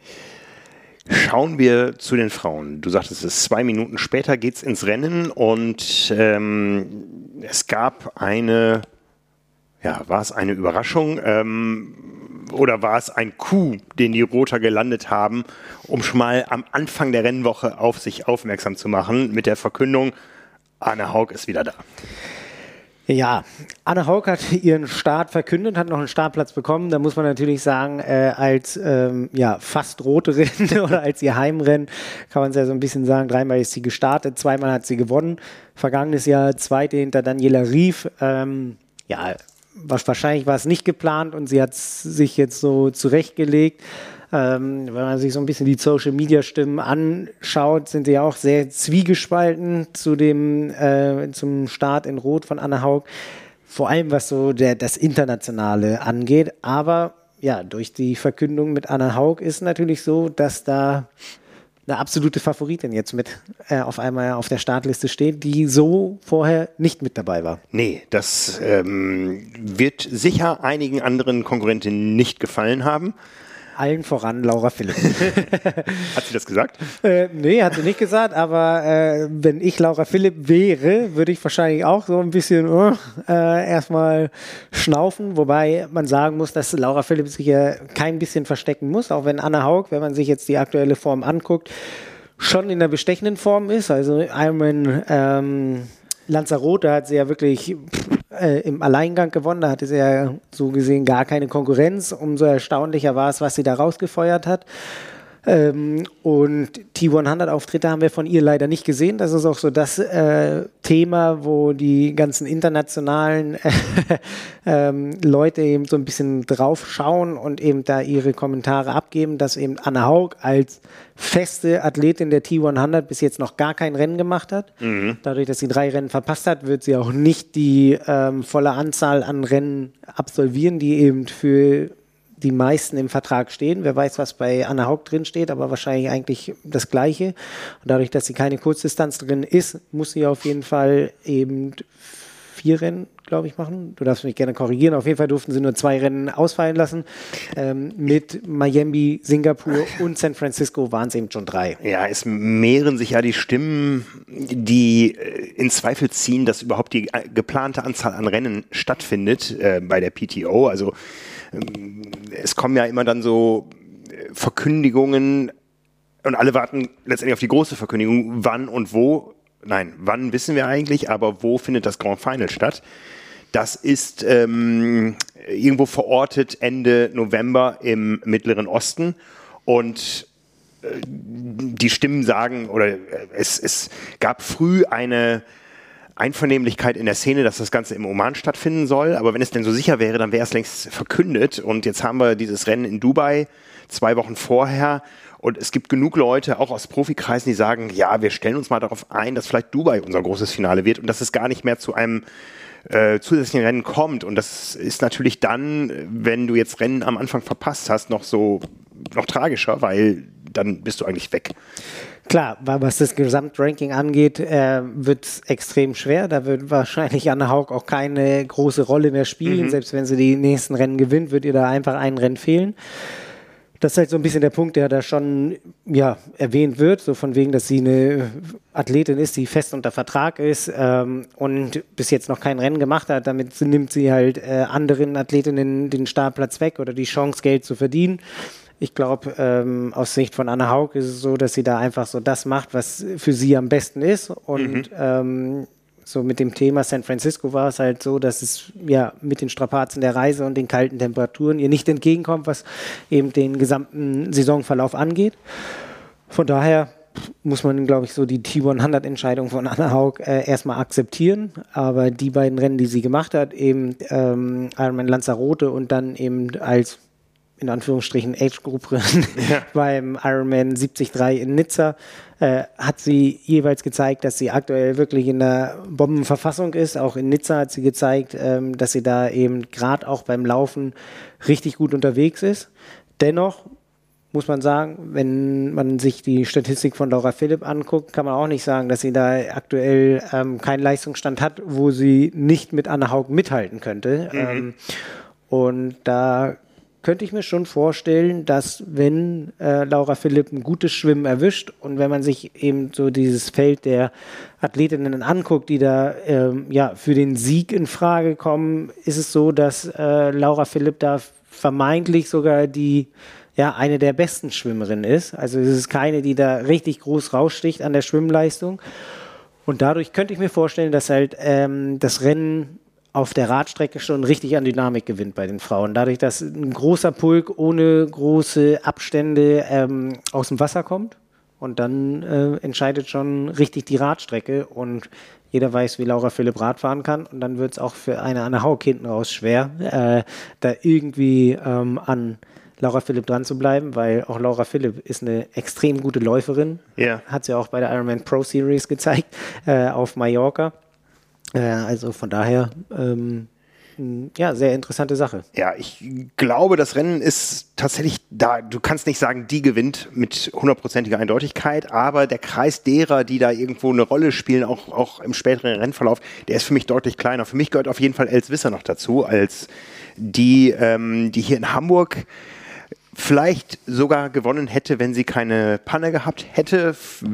A: Schauen wir zu den Frauen. Du sagtest, es ist zwei Minuten später geht's ins Rennen und ähm, es gab eine, ja, war es eine Überraschung ähm, oder war es ein Coup, den die Roter gelandet haben, um schon mal am Anfang der Rennwoche auf sich aufmerksam zu machen mit der Verkündung, Anne Haug ist wieder da.
B: Ja, Anne Haug hat ihren Start verkündet, hat noch einen Startplatz bekommen. Da muss man natürlich sagen, äh, als ähm, ja, fast rote Rennen oder als ihr Heimrennen, kann man es ja so ein bisschen sagen, dreimal ist sie gestartet, zweimal hat sie gewonnen. Vergangenes Jahr zweite hinter Daniela Rief. Ähm, ja, wahrscheinlich war es nicht geplant und sie hat sich jetzt so zurechtgelegt. Ähm, wenn man sich so ein bisschen die Social-Media-Stimmen anschaut, sind sie ja auch sehr zwiegespalten zu dem, äh, zum Start in Rot von Anne Haug. Vor allem was so der, das Internationale angeht. Aber ja, durch die Verkündung mit Anne Haug ist natürlich so, dass da eine absolute Favoritin jetzt mit äh, auf einmal auf der Startliste steht, die so vorher nicht mit dabei war.
A: Nee, das ähm, wird sicher einigen anderen Konkurrentinnen nicht gefallen haben.
B: Allen voran Laura Philipp.
A: Hat sie das gesagt?
B: Äh, nee, hat sie nicht gesagt, aber äh, wenn ich Laura Philipp wäre, würde ich wahrscheinlich auch so ein bisschen uh, äh, erstmal schnaufen, wobei man sagen muss, dass Laura Philipp sich ja kein bisschen verstecken muss, auch wenn Anne Haug, wenn man sich jetzt die aktuelle Form anguckt, schon in der bestechenden Form ist, also Ironman ähm, Lanzarote hat sie ja wirklich äh, im Alleingang gewonnen, da hatte sie ja so gesehen gar keine Konkurrenz. Umso erstaunlicher war es, was sie da rausgefeuert hat. Ähm, und T hundert-Auftritte haben wir von ihr leider nicht gesehen. Das ist auch so das äh, Thema, wo die ganzen internationalen äh, ähm, Leute eben so ein bisschen drauf schauen und eben da ihre Kommentare abgeben, dass eben Anne Haug als feste Athletin der T hundert bis jetzt noch gar kein Rennen gemacht hat. Mhm. Dadurch, dass sie drei Rennen verpasst hat, wird sie auch nicht die ähm, volle Anzahl an Rennen absolvieren, die eben für die meisten im Vertrag stehen. Wer weiß, was bei Anne Haug drin steht, aber wahrscheinlich eigentlich das Gleiche. Und dadurch, dass sie keine Kurzdistanz drin ist, muss sie auf jeden Fall eben vier Rennen, glaube ich, machen. Du darfst mich gerne korrigieren. Auf jeden Fall durften sie nur zwei Rennen ausfallen lassen. Ähm, mit Miami, Singapur und San Francisco waren es eben schon drei.
A: Ja, es mehren sich ja die Stimmen, die in Zweifel ziehen, dass überhaupt die geplante Anzahl an Rennen stattfindet äh, bei der P T O. Also es kommen ja immer dann so Verkündigungen und alle warten letztendlich auf die große Verkündigung, wann und wo. Nein, wann wissen wir eigentlich, aber wo findet das Grand Final statt? Das ist ähm, irgendwo verortet Ende November im Mittleren Osten und äh, die Stimmen sagen, oder äh, es, es gab früh eine Einvernehmlichkeit in der Szene, dass das Ganze im Oman stattfinden soll. Aber wenn es denn so sicher wäre, dann wäre es längst verkündet. Und jetzt haben wir dieses Rennen in Dubai zwei Wochen vorher. Und es gibt genug Leute, auch aus Profikreisen, die sagen, ja, wir stellen uns mal darauf ein, dass vielleicht Dubai unser großes Finale wird und dass es gar nicht mehr zu einem äh, zusätzlichen Rennen kommt. Und das ist natürlich dann, wenn du jetzt Rennen am Anfang verpasst hast, noch so noch tragischer, weil dann bist du eigentlich weg.
B: Klar, was das Gesamtranking angeht, äh, wird es extrem schwer. Da wird wahrscheinlich Anne Haug auch keine große Rolle mehr spielen. Mhm. Selbst wenn sie die nächsten Rennen gewinnt, wird ihr da einfach ein Rennen fehlen. Das ist halt so ein bisschen der Punkt, der da schon ja, erwähnt wird, so von wegen, dass sie eine Athletin ist, die fest unter Vertrag ist ähm, und bis jetzt noch kein Rennen gemacht hat. Damit nimmt sie halt äh, anderen Athletinnen den Startplatz weg oder die Chance, Geld zu verdienen. Ich glaube, ähm, aus Sicht von Anne Haug ist es so, dass sie da einfach so das macht, was für sie am besten ist. Und mhm. ähm, so mit dem Thema San Francisco war es halt so, dass es ja mit den Strapazen der Reise und den kalten Temperaturen ihr nicht entgegenkommt, was eben den gesamten Saisonverlauf angeht. Von daher muss man, glaube ich, so die T hundert-Entscheidung von Anne Haug äh, erstmal akzeptieren. Aber die beiden Rennen, die sie gemacht hat, eben ähm, Ironman Lanzarote und dann eben als in Anführungsstrichen Age-Group-Rennen ja. beim Ironman siebzig Komma drei in Nizza, äh, hat sie jeweils gezeigt, dass sie aktuell wirklich in der Bombenverfassung ist. Auch in Nizza hat sie gezeigt, ähm, dass sie da eben gerade auch beim Laufen richtig gut unterwegs ist. Dennoch muss man sagen, wenn man sich die Statistik von Laura Philipp anguckt, kann man auch nicht sagen, dass sie da aktuell ähm, keinen Leistungsstand hat, wo sie nicht mit Anne Haug mithalten könnte. Mhm. Ähm, und da könnte ich mir schon vorstellen, dass wenn äh, Laura Philipp ein gutes Schwimmen erwischt und wenn man sich eben so dieses Feld der Athletinnen anguckt, die da ähm, ja für den Sieg in Frage kommen, ist es so, dass äh, Laura Philipp da vermeintlich sogar die ja eine der besten Schwimmerinnen ist. Also es ist keine, die da richtig groß raussticht an der Schwimmleistung. Und dadurch könnte ich mir vorstellen, dass halt ähm, das Rennen auf der Radstrecke schon richtig an Dynamik gewinnt bei den Frauen. Dadurch, dass ein großer Pulk ohne große Abstände ähm, aus dem Wasser kommt und dann äh, entscheidet schon richtig die Radstrecke und jeder weiß, wie Laura Philipp Rad fahren kann und dann wird es auch für eine Anne Haug hinten raus schwer, äh, da irgendwie ähm, an Laura Philipp dran zu bleiben, weil auch Laura Philipp ist eine extrem gute Läuferin. Ja. Hat sie auch bei der Ironman Pro Series gezeigt, äh, auf Mallorca. Äh, also von daher, ähm, ja, sehr interessante Sache.
A: Ja, ich glaube, das Rennen ist tatsächlich da, du kannst nicht sagen, die gewinnt mit hundertprozentiger Eindeutigkeit, aber der Kreis derer, die da irgendwo eine Rolle spielen, auch, auch im späteren Rennverlauf, der ist für mich deutlich kleiner. Für mich gehört auf jeden Fall Els Visser noch dazu, als die, ähm, die hier in Hamburg vielleicht sogar gewonnen hätte, wenn sie keine Panne gehabt hätte.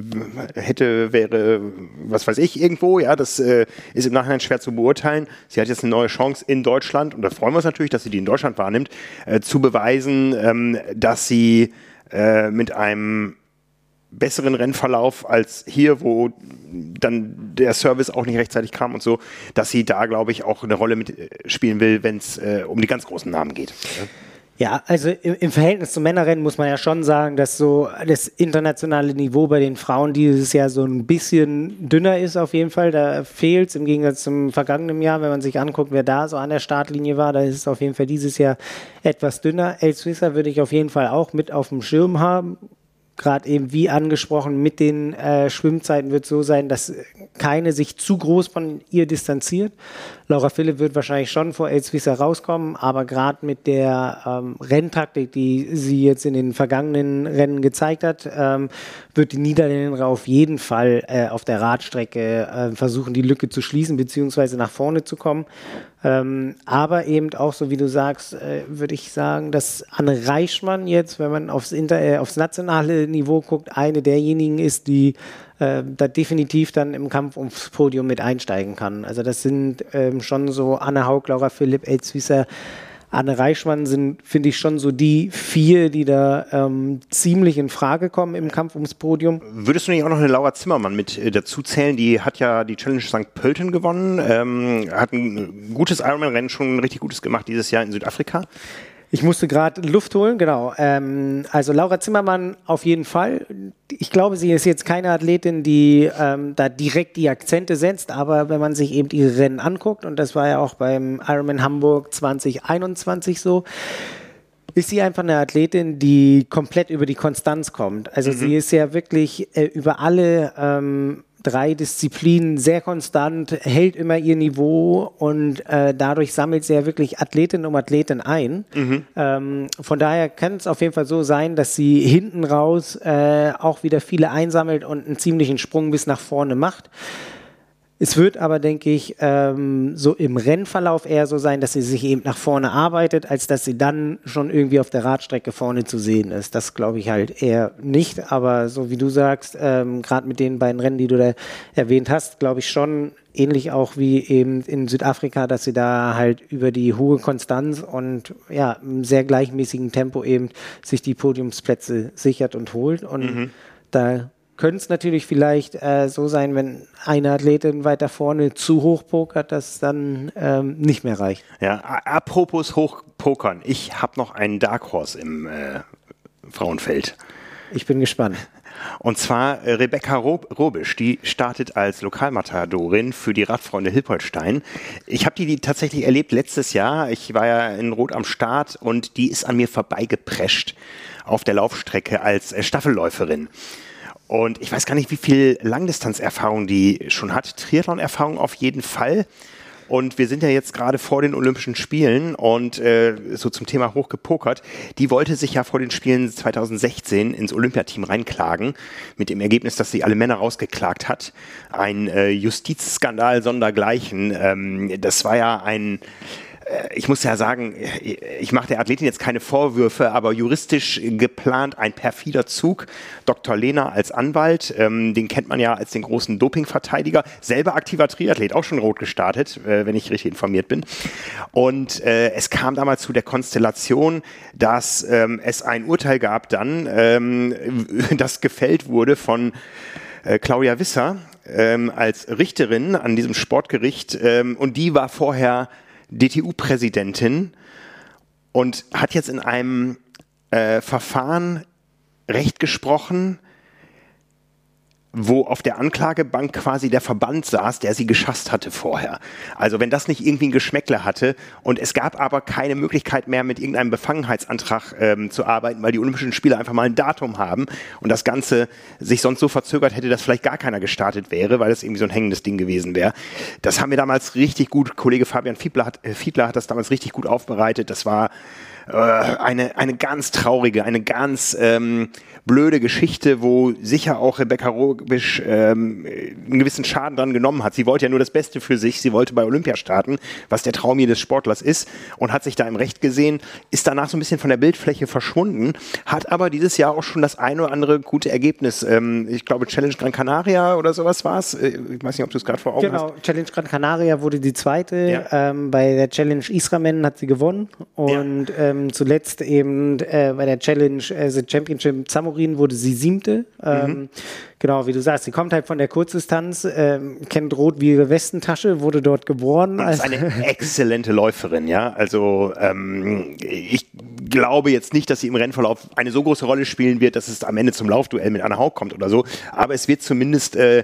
A: Hätte, wäre, was weiß ich, irgendwo. Ja, das äh, ist im Nachhinein schwer zu beurteilen. Sie hat jetzt eine neue Chance in Deutschland, und da freuen wir uns natürlich, dass sie die in Deutschland wahrnimmt, äh, zu beweisen, ähm, dass sie äh, mit einem besseren Rennverlauf als hier, wo dann der Service auch nicht rechtzeitig kam und so, dass sie da, glaube ich, auch eine Rolle mitspielen will, wenn es äh, um die ganz großen Namen geht. Ja.
B: Ja, also im, im Verhältnis zum Männerrennen muss man ja schon sagen, dass so das internationale Niveau bei den Frauen dieses Jahr so ein bisschen dünner ist auf jeden Fall. Da fehlt es im Gegensatz zum vergangenen Jahr, wenn man sich anguckt, wer da so an der Startlinie war, da ist es auf jeden Fall dieses Jahr etwas dünner. Els Visser würde ich auf jeden Fall auch mit auf dem Schirm haben. Gerade eben wie angesprochen, mit den äh, Schwimmzeiten wird es so sein, dass keine sich zu groß von ihr distanziert. Laura Philipp wird wahrscheinlich schon vor Els Visser rauskommen, aber gerade mit der ähm, Renntaktik, die sie jetzt in den vergangenen Rennen gezeigt hat, ähm, wird die Niederländerin auf jeden Fall äh, auf der Radstrecke äh, versuchen, die Lücke zu schließen beziehungsweise nach vorne zu kommen. Ähm, aber eben auch, so wie du sagst, äh, würde ich sagen, dass Anne Reichmann jetzt, wenn man aufs, Inter äh, aufs nationale Niveau guckt, eine derjenigen ist, die äh, da definitiv dann im Kampf ums Podium mit einsteigen kann. Also das sind ähm, schon so Anne Haug, Laura Philipp, Els Visser, Anne Reichmann sind, finde ich, schon so die vier, die da ähm, ziemlich in Frage kommen im Kampf ums Podium.
A: Würdest du nicht auch noch eine Laura Zimmermann mit äh, dazu zählen? Die hat ja die Challenge Sankt Pölten gewonnen, ähm, hat ein gutes Ironman-Rennen, schon ein richtig gutes gemacht dieses Jahr in Südafrika.
B: Ich musste gerade Luft holen, genau. Ähm, also Laura Zimmermann auf jeden Fall. Ich glaube, sie ist jetzt keine Athletin, die ähm, da direkt die Akzente setzt, aber wenn man sich eben ihre Rennen anguckt, und das war ja auch beim Ironman Hamburg zwanzig einundzwanzig so, ist sie einfach eine Athletin, die komplett über die Konstanz kommt. Also mhm. sie ist ja wirklich äh, über alle ähm, drei Disziplinen sehr konstant, hält immer ihr Niveau und äh, dadurch sammelt sie ja wirklich Athletin um Athletin ein. Mhm. Ähm, von daher kann es auf jeden Fall so sein, dass sie hinten raus äh, auch wieder viele einsammelt und einen ziemlichen Sprung bis nach vorne macht. Es wird aber, denke ich, ähm, so im Rennverlauf eher so sein, dass sie sich eben nach vorne arbeitet, als dass sie dann schon irgendwie auf der Radstrecke vorne zu sehen ist. Das glaube ich halt eher nicht, aber so wie du sagst, ähm, gerade mit den beiden Rennen, die du da erwähnt hast, glaube ich schon, ähnlich auch wie eben in Südafrika, dass sie da halt über die hohe Konstanz und ja, im sehr gleichmäßigen Tempo eben sich die Podiumsplätze sichert und holt und mhm. da könnte es natürlich vielleicht äh, so sein, wenn eine Athletin weiter vorne zu hoch pokert, dass es dann ähm, nicht mehr reicht.
A: Ja, apropos Hochpokern, ich habe noch einen Dark Horse im äh, Frauenfeld.
B: Ich bin gespannt.
A: Und zwar äh, Rebecca Rob- Robisch, die startet als Lokalmatadorin für die Radfreunde Hilpoltstein. Ich habe die, die tatsächlich erlebt letztes Jahr. Ich war ja in Rot am Start und die ist an mir vorbeigeprescht auf der Laufstrecke als äh, Staffelläuferin. Und ich weiß gar nicht, wie viel Langdistanzerfahrung die schon hat. Triathlon-Erfahrung auf jeden Fall. Und wir sind ja jetzt gerade vor den Olympischen Spielen und äh, so zum Thema hochgepokert. Die wollte sich ja vor den Spielen zwanzig sechzehn ins Olympiateam reinklagen, mit dem Ergebnis, dass sie alle Männer rausgeklagt hat. Ein äh, Justizskandal sondergleichen. Ähm, das war ja ein... Ich muss ja sagen, ich mache der Athletin jetzt keine Vorwürfe, aber juristisch geplant ein perfider Zug. Doktor Lehner als Anwalt, ähm, den kennt man ja als den großen Dopingverteidiger, selber aktiver Triathlet, auch schon rot gestartet, äh, wenn ich richtig informiert bin. Und äh, es kam damals zu der Konstellation, dass ähm, es ein Urteil gab dann, ähm, das gefällt wurde von äh, Claudia Wisser ähm, als Richterin an diesem Sportgericht ähm, und die war vorher D T U-Präsidentin und hat jetzt in einem äh, Verfahren Recht gesprochen, wo auf der Anklagebank quasi der Verband saß, der sie geschasst hatte vorher. Also wenn das nicht irgendwie ein Geschmäckle hatte und es gab aber keine Möglichkeit mehr mit irgendeinem Befangenheitsantrag ähm, zu arbeiten, weil die Olympischen Spiele einfach mal ein Datum haben und das Ganze sich sonst so verzögert hätte, dass vielleicht gar keiner gestartet wäre, weil das irgendwie so ein hängendes Ding gewesen wäre. Das haben wir damals richtig gut, Kollege Fabian Fiedler hat, äh, Fiedler hat das damals richtig gut aufbereitet. Das war Eine, eine ganz traurige, eine ganz ähm, blöde Geschichte, wo sicher auch Rebecca Robisch ähm, einen gewissen Schaden dran genommen hat. Sie wollte ja nur das Beste für sich, sie wollte bei Olympia starten, was der Traum jedes Sportlers ist und hat sich da im Recht gesehen, ist danach so ein bisschen von der Bildfläche verschwunden, hat aber dieses Jahr auch schon das ein oder andere gute Ergebnis. Ähm, ich glaube Challenge Gran Canaria oder sowas war es. Ich weiß nicht, ob du es gerade vor Augen
B: genau,
A: hast.
B: Genau, Challenge Gran Canaria wurde die zweite.
A: Ja.
B: Ähm, bei der Challenge Isramen hat sie gewonnen und ja. ähm, zuletzt eben äh, bei der Challenge äh, The Championship Zamorin wurde sie siebte. Ähm, mhm. Genau, wie du sagst, sie kommt halt von der Kurzdistanz, ähm, kennt Rot wie ihre Westentasche, wurde dort geboren.
A: Und ist eine exzellente Läuferin, ja. Also ähm, ich glaube jetzt nicht, dass sie im Rennverlauf eine so große Rolle spielen wird, dass es am Ende zum Laufduell mit Anna Haug kommt oder so. Aber es wird zumindest äh,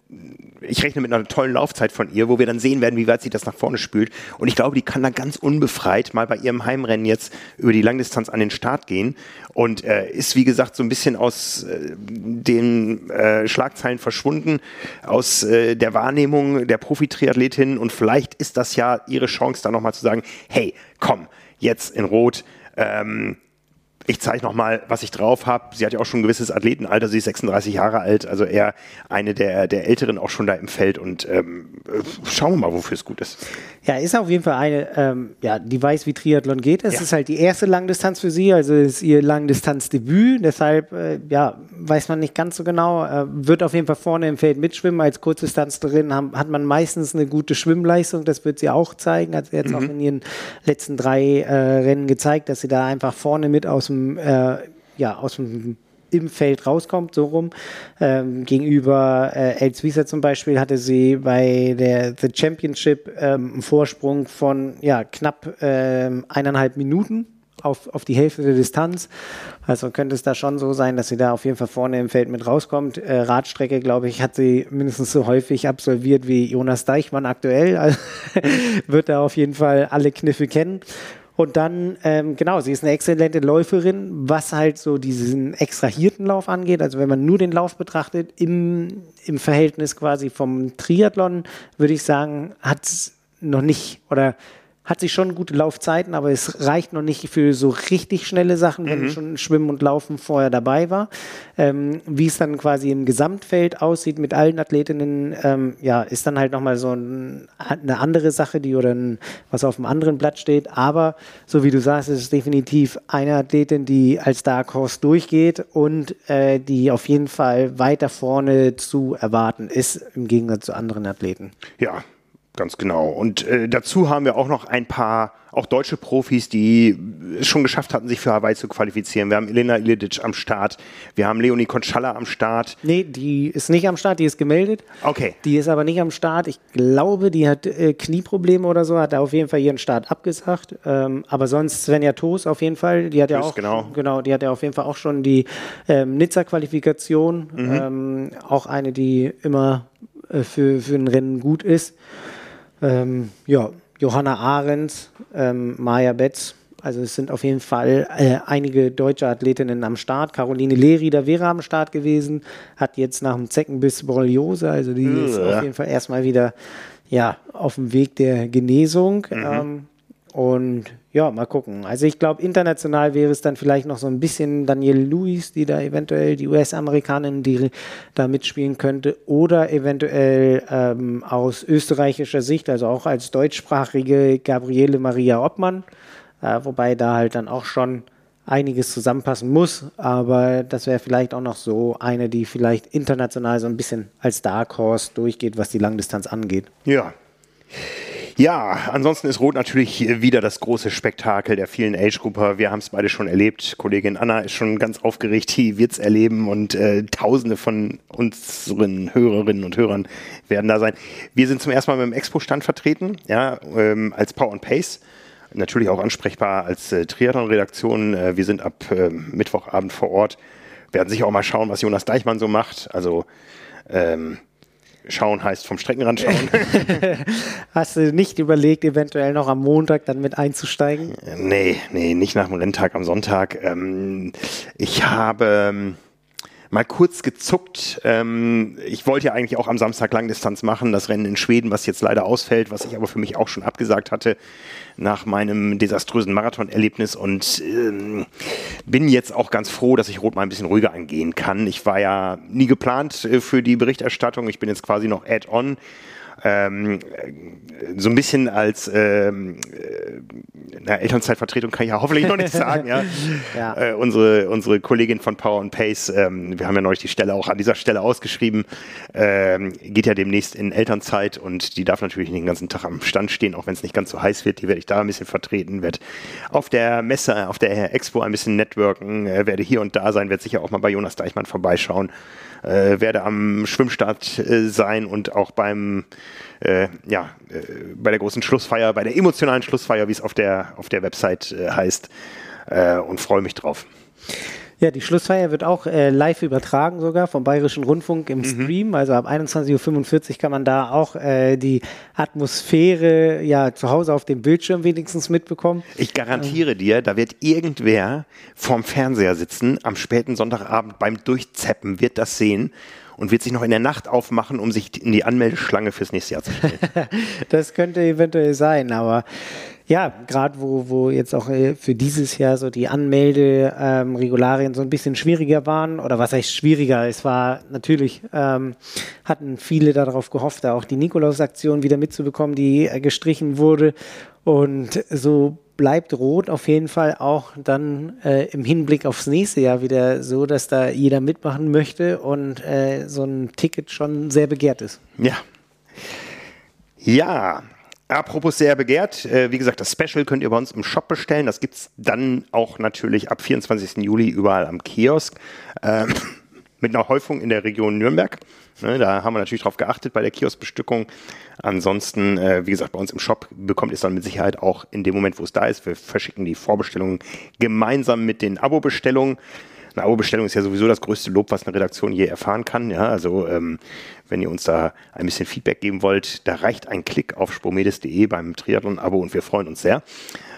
A: ich rechne mit einer tollen Laufzeit von ihr, wo wir dann sehen werden, wie weit sie das nach vorne spült. Und ich glaube, die kann da ganz unbefreit mal bei ihrem Heimrennen jetzt über die Langdistanz an den Start gehen und äh, ist, wie gesagt, so ein bisschen aus äh, den äh, Schlagzeilen verschwunden, aus äh, der Wahrnehmung der Profi-Triathletin. Und vielleicht ist das ja ihre Chance, da nochmal zu sagen, hey, komm, jetzt in Rot, ähm, ich zeige nochmal, was ich drauf habe. Sie hat ja auch schon ein gewisses Athletenalter, sie ist sechsunddreißig Jahre alt, also eher eine der, der Älteren auch schon da im Feld und ähm, schauen wir mal, wofür es gut ist.
B: Ja, ist auf jeden Fall eine, ähm, ja, die weiß, wie Triathlon geht. Es ja. ist halt die erste Langdistanz für sie, also ist ihr Langdistanzdebüt, deshalb, äh, ja, weiß man nicht ganz so genau, äh, wird auf jeden Fall vorne im Feld mitschwimmen. Als Kurzdistanzlerin haben, hat man meistens eine gute Schwimmleistung, das wird sie auch zeigen, hat sie jetzt mhm. auch in ihren letzten drei äh, Rennen gezeigt, dass sie da einfach vorne mit aus dem Äh, ja, aus dem im Feld rauskommt, so rum. Ähm, gegenüber äh, Elswiesser zum Beispiel hatte sie bei der The Championship ähm, einen Vorsprung von ja, knapp ähm, eineinhalb Minuten auf, auf die Hälfte der Distanz. Also könnte es da schon so sein, dass sie da auf jeden Fall vorne im Feld mit rauskommt. Äh, Radstrecke, glaube ich, hat sie mindestens so häufig absolviert wie Jonas Deichmann aktuell. Also wird er auf jeden Fall alle Kniffe kennen. Und dann, ähm, genau, sie ist eine exzellente Läuferin, was halt so diesen extrahierten Lauf angeht. Also wenn man nur den Lauf betrachtet, im, im Verhältnis quasi vom Triathlon, würde ich sagen, hat es noch nicht, oder hat sie schon gute Laufzeiten, aber es reicht noch nicht für so richtig schnelle Sachen, wenn mhm. schon Schwimmen und Laufen vorher dabei war. Ähm, wie es dann quasi im Gesamtfeld aussieht mit allen Athletinnen, ähm, ja, ist dann halt nochmal so ein, eine andere Sache, die oder ein, was auf dem anderen Blatt steht. Aber so wie du sagst, ist es definitiv eine Athletin, die als Dark Horse durchgeht und äh, die auf jeden Fall weiter vorne zu erwarten ist, im Gegensatz zu anderen Athleten.
A: Ja, ganz genau. Und äh, dazu haben wir auch noch ein paar, auch deutsche Profis, die es schon geschafft hatten, sich für Hawaii zu qualifizieren. Wir haben Elena Iledic am Start. Wir haben Leonie Konchalla am Start.
B: Nee, die ist nicht am Start, die ist gemeldet.
A: Okay.
B: Die ist aber nicht am Start. Ich glaube, die hat äh, Knieprobleme oder so, hat auf jeden Fall ihren Start abgesagt. Ähm, aber sonst Svenja Toos auf jeden Fall. Die hat ja auch,
A: genau.
B: genau, die hat ja auf jeden Fall auch schon die ähm, Nizza-Qualifikation.
A: Mhm.
B: Ähm, auch eine, die immer äh, für, für ein Rennen gut ist. Ähm, ja, Johanna Ahrens, ähm, Maja Betz, also es sind auf jeden Fall äh, einige deutsche Athletinnen am Start. Caroline Leri, da wäre am Start gewesen, hat jetzt nach dem Zeckenbiss Borreliose, also die ja. ist auf jeden Fall erstmal wieder ja, auf dem Weg der Genesung. Mhm. Ähm, und ja, mal gucken. Also ich glaube, international wäre es dann vielleicht noch so ein bisschen Danielle Lewis, die da eventuell, die U S-Amerikanerin, die da mitspielen könnte, oder eventuell ähm, aus österreichischer Sicht, also auch als deutschsprachige Gabriele Maria Oppmann, äh, wobei da halt dann auch schon einiges zusammenpassen muss, aber das wäre vielleicht auch noch so eine, die vielleicht international so ein bisschen als Dark Horse durchgeht, was die Langdistanz angeht.
A: Ja. Ja, ansonsten ist Rot natürlich wieder das große Spektakel der vielen Age-Grupper. Wir haben es beide schon erlebt. Kollegin Anna ist schon ganz aufgeregt, die wird es erleben und äh, Tausende von unseren Hörerinnen und Hörern werden da sein. Wir sind zum ersten Mal mit dem Expo-Stand vertreten, ja, ähm, als Power and Pace. Natürlich auch ansprechbar als äh, Triathlon-Redaktion. Äh, wir sind ab äh, Mittwochabend vor Ort. Werden sicher auch mal schauen, was Jonas Deichmann so macht. Also ähm, schauen heißt vom Streckenrand schauen.
B: Hast du nicht überlegt, eventuell noch am Montag dann mit einzusteigen?
A: Nee, nee, nicht nach dem Renntag am Sonntag. Ähm, ich habe ähm, mal kurz gezuckt. Ähm, ich wollte ja eigentlich auch am Samstag Langdistanz machen, das Rennen in Schweden, was jetzt leider ausfällt, was ich aber für mich auch schon abgesagt hatte nach meinem desaströsen Marathon-Erlebnis und ähm, bin jetzt auch ganz froh, dass ich Rot mal ein bisschen ruhiger angehen kann. Ich war ja nie geplant äh, für die Berichterstattung. Ich bin jetzt quasi noch Add-on. Ähm, so ein bisschen als ähm, äh, na, Elternzeitvertretung kann ich ja hoffentlich noch nicht sagen. Ja. ja. Äh, unsere, unsere Kollegin von Power and Pace, ähm, wir haben ja neulich die Stelle auch an dieser Stelle ausgeschrieben, ähm, geht ja demnächst in Elternzeit und die darf natürlich nicht den ganzen Tag am Stand stehen, auch wenn es nicht ganz so heiß wird. Die werde ich da ein bisschen vertreten, werde auf der Messe, auf der Expo ein bisschen networken, äh, werde hier und da sein, werde sicher auch mal bei Jonas Deichmann vorbeischauen. Äh, werde am Schwimmstart äh, sein und auch beim äh, ja, äh, bei der großen Schlussfeier, bei der emotionalen Schlussfeier, wie es auf der, auf der Website äh, heißt, äh, und freue mich drauf.
B: Ja, die Schlussfeier wird auch äh, live übertragen sogar vom Bayerischen Rundfunk im mhm. Stream. Also ab einundzwanzig Uhr fünfundvierzig kann man da auch äh, die Atmosphäre ja zu Hause auf dem Bildschirm wenigstens mitbekommen.
A: Ich garantiere ähm. dir, da wird irgendwer vorm Fernseher sitzen, am späten Sonntagabend beim Durchzeppen, wird das sehen und wird sich noch in der Nacht aufmachen, um sich in die Anmeldeschlange fürs nächste Jahr zu stellen.
B: Das könnte eventuell sein, aber ja, gerade wo, wo jetzt auch für dieses Jahr so die Anmelde-Regularien ähm, so ein bisschen schwieriger waren, oder was heißt schwieriger, es war natürlich, ähm, hatten viele darauf gehofft, da auch die Nikolaus-Aktion wieder mitzubekommen, die äh, gestrichen wurde, und so bleibt Rot auf jeden Fall auch dann äh, im Hinblick aufs nächste Jahr wieder so, dass da jeder mitmachen möchte und äh, so ein Ticket schon sehr begehrt ist.
A: Ja. Ja. Apropos sehr begehrt, äh, wie gesagt, das Special könnt ihr bei uns im Shop bestellen. Das gibt es dann auch natürlich ab vierundzwanzigsten Juli überall am Kiosk. Ähm, mit einer Häufung in der Region Nürnberg. Ne, da haben wir natürlich drauf geachtet bei der Kioskbestückung. Ansonsten, äh, wie gesagt, bei uns im Shop bekommt ihr es dann mit Sicherheit auch in dem Moment, wo es da ist. Wir verschicken die Vorbestellungen gemeinsam mit den Abo-Bestellungen. Eine Abo-Bestellung ist ja sowieso das größte Lob, was eine Redaktion je erfahren kann. Ja, also ähm, wenn ihr uns da ein bisschen Feedback geben wollt, da reicht ein Klick auf spomedes punkt de beim Triathlon-Abo und wir freuen uns sehr.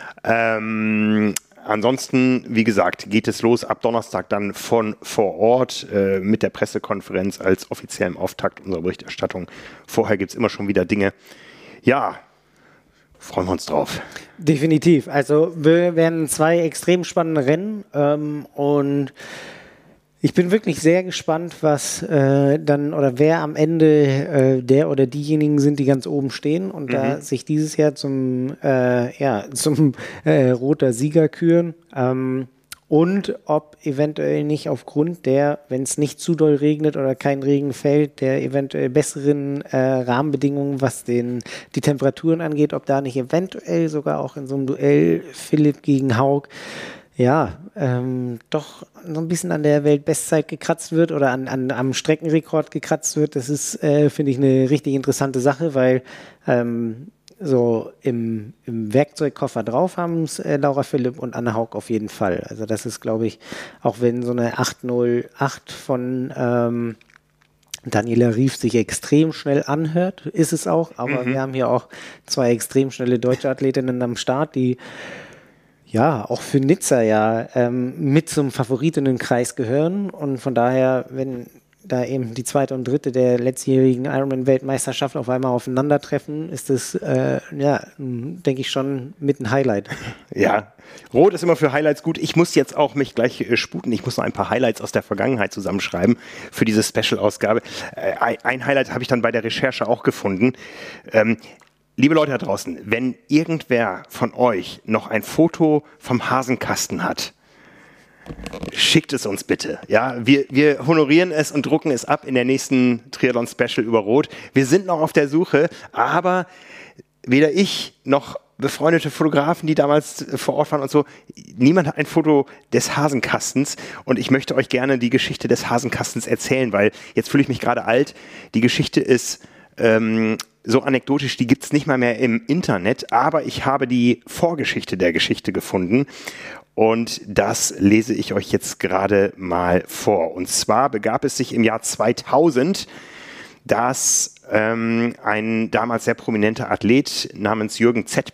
A: Ähm, ansonsten, wie gesagt, geht es los ab Donnerstag dann von vor Ort äh, mit der Pressekonferenz als offiziellem Auftakt unserer Berichterstattung. Vorher gibt es immer schon wieder Dinge. Ja, freuen wir uns drauf.
B: Definitiv. Also wir werden zwei extrem spannende Rennen ähm, und ich bin wirklich sehr gespannt, was äh, dann oder wer am Ende äh, der oder diejenigen sind, die ganz oben stehen und mhm. da sich dieses Jahr zum äh, ja zum äh, roter Sieger küren. Ähm, Und ob eventuell nicht aufgrund der, wenn es nicht zu doll regnet oder kein Regen fällt, der eventuell besseren äh, Rahmenbedingungen, was den, die Temperaturen angeht, ob da nicht eventuell sogar auch in so einem Duell Philipp gegen Haug, ja, ähm, doch so ein bisschen an der Weltbestzeit gekratzt wird oder an, an, am Streckenrekord gekratzt wird. Das ist, äh, finde ich, eine richtig interessante Sache, weil ähm, so im, im Werkzeugkoffer drauf haben es äh, Laura Philipp und Anne Haug auf jeden Fall. Also das ist, glaube ich, auch wenn so eine acht null acht von ähm, Daniela Rief sich extrem schnell anhört, ist es auch, aber mhm. wir haben hier auch zwei extrem schnelle deutsche Athletinnen am Start, die ja auch für Nizza ja ähm, mit zum Favoritenkreis gehören und von daher, wenn da eben die zweite und dritte der letztjährigen Ironman-Weltmeisterschaft auf einmal aufeinandertreffen, ist das, äh, ja, denke ich schon mit ein Highlight.
A: Ja, Rot ist immer für Highlights gut. Ich muss jetzt auch mich gleich äh, sputen. Ich muss noch ein paar Highlights aus der Vergangenheit zusammenschreiben für diese Special-Ausgabe. Äh, ein Highlight habe ich dann bei der Recherche auch gefunden. Ähm, Liebe Leute da draußen, wenn irgendwer von euch noch ein Foto vom Hasenkasten hat, schickt es uns bitte. Ja, wir, wir honorieren es und drucken es ab in der nächsten Triathlon-Special über Rot. Wir sind noch auf der Suche, aber weder ich noch befreundete Fotografen, die damals vor Ort waren und so, niemand hat ein Foto des Hasenkastens und ich möchte euch gerne die Geschichte des Hasenkastens erzählen, weil jetzt fühle ich mich gerade alt. Die Geschichte ist ähm, so anekdotisch, die gibt es nicht mal mehr im Internet, aber ich habe die Vorgeschichte der Geschichte gefunden. Und das lese ich euch jetzt gerade mal vor. Und zwar begab es sich im Jahr zweitausend, dass ähm, ein damals sehr prominenter Athlet namens Jürgen Z.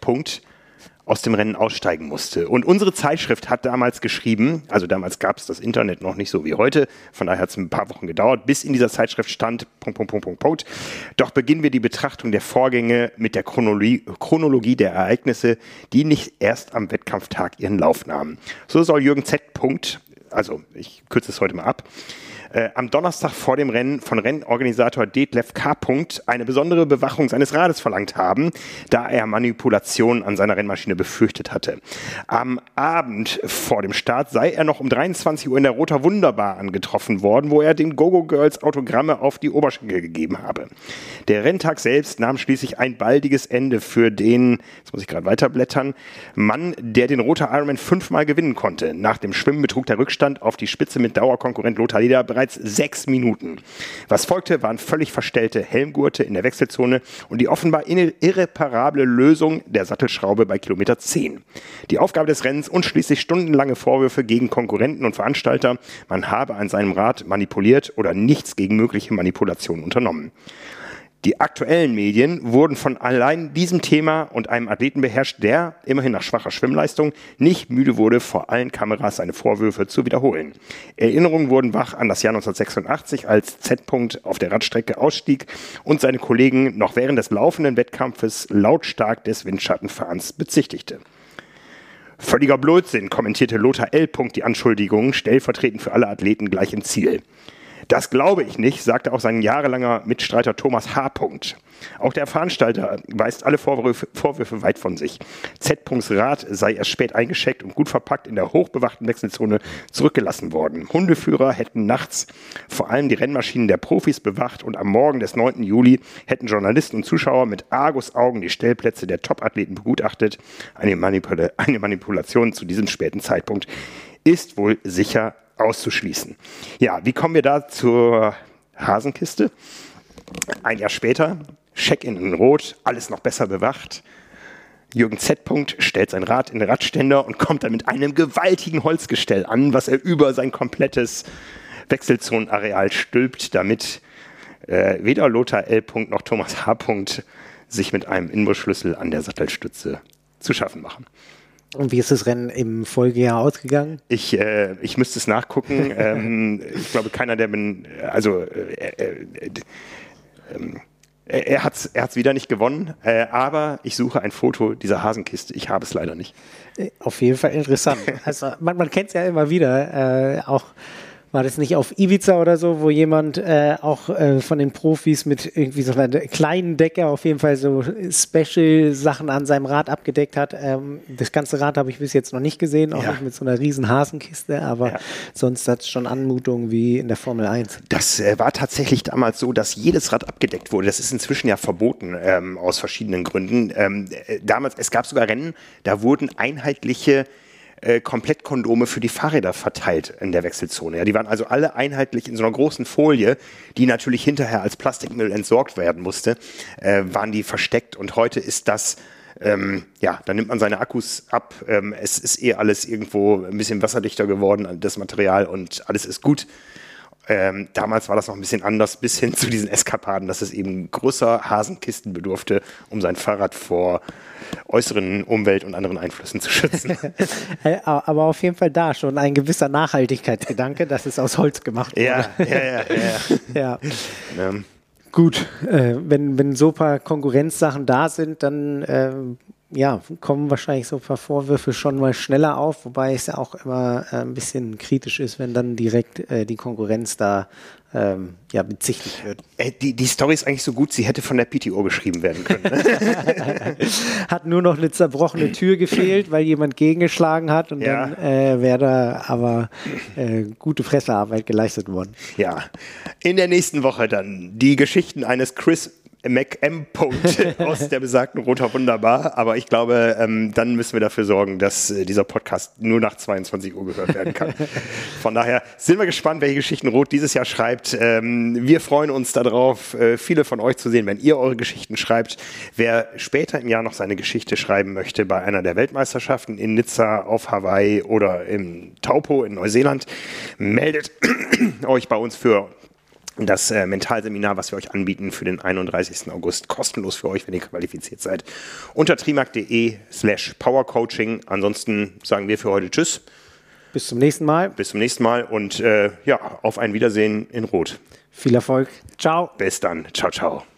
A: aus dem Rennen aussteigen musste. Und unsere Zeitschrift hat damals geschrieben, also damals gab es das Internet noch nicht so wie heute, von daher hat es ein paar Wochen gedauert, bis in dieser Zeitschrift stand, Punkt, Punkt, Punkt, Punkt, Punkt. Doch beginnen wir die Betrachtung der Vorgänge mit der Chronologie, Chronologie der Ereignisse, die nicht erst am Wettkampftag ihren Lauf nahmen. So soll Jürgen Z. Also ich kürze es heute mal ab, Äh, am Donnerstag vor dem Rennen von Rennorganisator Detlef K. eine besondere Bewachung seines Rades verlangt haben, da er Manipulationen an seiner Rennmaschine befürchtet hatte. Am Abend vor dem Start sei er noch um dreiundzwanzig Uhr in der Roter Wunderbar angetroffen worden, wo er den Go-Go Girls Autogramme auf die Oberschenkel gegeben habe. Der Renntag selbst nahm schließlich ein baldiges Ende für den, jetzt muss ich gerade weiterblättern, Mann, der den Roter Ironman fünfmal gewinnen konnte. Nach dem Schwimmen betrug der Rückstand auf die Spitze mit Dauerkonkurrent Lothar Leder bereits sechs Minuten. Was folgte, waren völlig verstellte Helmgurte in der Wechselzone und die offenbar irreparable Lösung der Sattelschraube bei Kilometer zehn. Die Aufgabe des Rennens und schließlich stundenlange Vorwürfe gegen Konkurrenten und Veranstalter, man habe an seinem Rad manipuliert oder nichts gegen mögliche Manipulationen unternommen. Die aktuellen Medien wurden von allein diesem Thema und einem Athleten beherrscht, der, immerhin nach schwacher Schwimmleistung, nicht müde wurde, vor allen Kameras seine Vorwürfe zu wiederholen. Erinnerungen wurden wach an das Jahr neunzehnhundertsechsundachtzig, als Z. auf der Radstrecke ausstieg und seine Kollegen noch während des laufenden Wettkampfes lautstark des Windschattenfahrens bezichtigte. Völliger Blödsinn, kommentierte Lothar L. die Anschuldigungen, stellvertretend für alle Athleten gleich im Ziel. Das glaube ich nicht, sagte auch sein jahrelanger Mitstreiter Thomas H. Auch der Veranstalter weist alle Vorwürfe, Vorwürfe weit von sich. Z.'s Rad sei erst spät eingescheckt und gut verpackt in der hochbewachten Wechselzone zurückgelassen worden. Hundeführer hätten nachts vor allem die Rennmaschinen der Profis bewacht und am Morgen des neunten Juli hätten Journalisten und Zuschauer mit Argusaugen die Stellplätze der Top-Athleten begutachtet. Eine, Manipula- eine Manipulation zu diesem späten Zeitpunkt ist wohl sicher auszuschließen. Ja, wie kommen wir da zur Hasenkiste? Ein Jahr später, Check-in in Rot, alles noch besser bewacht. Jürgen Z. stellt sein Rad in den Radständer und kommt dann mit einem gewaltigen Holzgestell an, was er über sein komplettes Wechselzonenareal stülpt, damit äh, weder Lothar L. noch Thomas H. sich mit einem Inbusschlüssel an der Sattelstütze zu schaffen machen.
B: Und wie ist das Rennen im Folgejahr ausgegangen?
A: Ich, äh, ich müsste es nachgucken. ähm, ich glaube, keiner der... Ben, also... Äh, äh, äh, äh, Er hat es er hat's wieder nicht gewonnen, äh, aber ich suche ein Foto dieser Hasenkiste. Ich habe es leider nicht.
B: Auf jeden Fall interessant. Also man, man kennt es ja immer wieder. Äh, auch war das nicht auf Ibiza oder so, wo jemand äh, auch äh, von den Profis mit irgendwie so einer kleinen Decke auf jeden Fall so Special-Sachen an seinem Rad abgedeckt hat. Ähm, das ganze Rad habe ich bis jetzt noch nicht gesehen, auch ja. nicht mit so einer riesen Hasenkiste, aber ja. sonst hat es schon Anmutungen wie in der Formel eins.
A: Das äh, war tatsächlich damals so, dass jedes Rad abgedeckt wurde. Das ist inzwischen ja verboten ähm, aus verschiedenen Gründen. Ähm, äh, damals, es gab sogar Rennen, da wurden einheitliche Äh, Komplettkondome für die Fahrräder verteilt in der Wechselzone. Ja, die waren also alle einheitlich in so einer großen Folie, die natürlich hinterher als Plastikmüll entsorgt werden musste, äh, waren die versteckt. Und heute ist das, ähm, ja, da nimmt man seine Akkus ab. Ähm, es ist eh alles irgendwo ein bisschen wasserdichter geworden, das Material, und alles ist gut. Ähm, damals war das noch ein bisschen anders, bis hin zu diesen Eskapaden, dass es eben größer Hasenkisten bedurfte, um sein Fahrrad vor äußeren Umwelt- und anderen Einflüssen zu schützen.
B: Aber auf jeden Fall da schon ein gewisser Nachhaltigkeitsgedanke, dass es aus Holz gemacht wurde.
A: Ja, ja, ja. ja, ja.
B: ja. Ähm. Gut, äh, wenn, wenn so ein paar Konkurrenzsachen da sind, dann äh, ja, kommen wahrscheinlich so ein paar Vorwürfe schon mal schneller auf, wobei es ja auch immer äh, ein bisschen kritisch ist, wenn dann direkt äh, die Konkurrenz da ähm, ja, bezichtigt wird.
A: Äh, die, die Story ist eigentlich so gut, sie hätte von der P T O geschrieben werden können. Ne?
B: Hat nur noch eine zerbrochene Tür gefehlt, weil jemand gegengeschlagen hat, und ja. dann äh, wäre da aber äh, gute Pressearbeit geleistet worden.
A: Ja, in der nächsten Woche dann die Geschichten eines Chris McM aus der besagten Roter Wunderbar, aber ich glaube, ähm, dann müssen wir dafür sorgen, dass äh, dieser Podcast nur nach zweiundzwanzig Uhr gehört werden kann. Von daher sind wir gespannt, welche Geschichten Rot dieses Jahr schreibt. Ähm, wir freuen uns darauf, äh, viele von euch zu sehen, wenn ihr eure Geschichten schreibt. Wer später im Jahr noch seine Geschichte schreiben möchte bei einer der Weltmeisterschaften in Nizza, auf Hawaii oder im Taupo in Neuseeland, meldet euch bei uns für das äh, Mentalseminar, was wir euch anbieten für den einunddreißigsten August, kostenlos für euch, wenn ihr qualifiziert seid, unter trimark.de slash powercoaching. Ansonsten sagen wir für heute Tschüss.
B: Bis zum nächsten Mal.
A: Bis zum nächsten Mal und äh, ja, auf ein Wiedersehen in Rot.
B: Viel Erfolg. Ciao.
A: Bis dann. Ciao, ciao.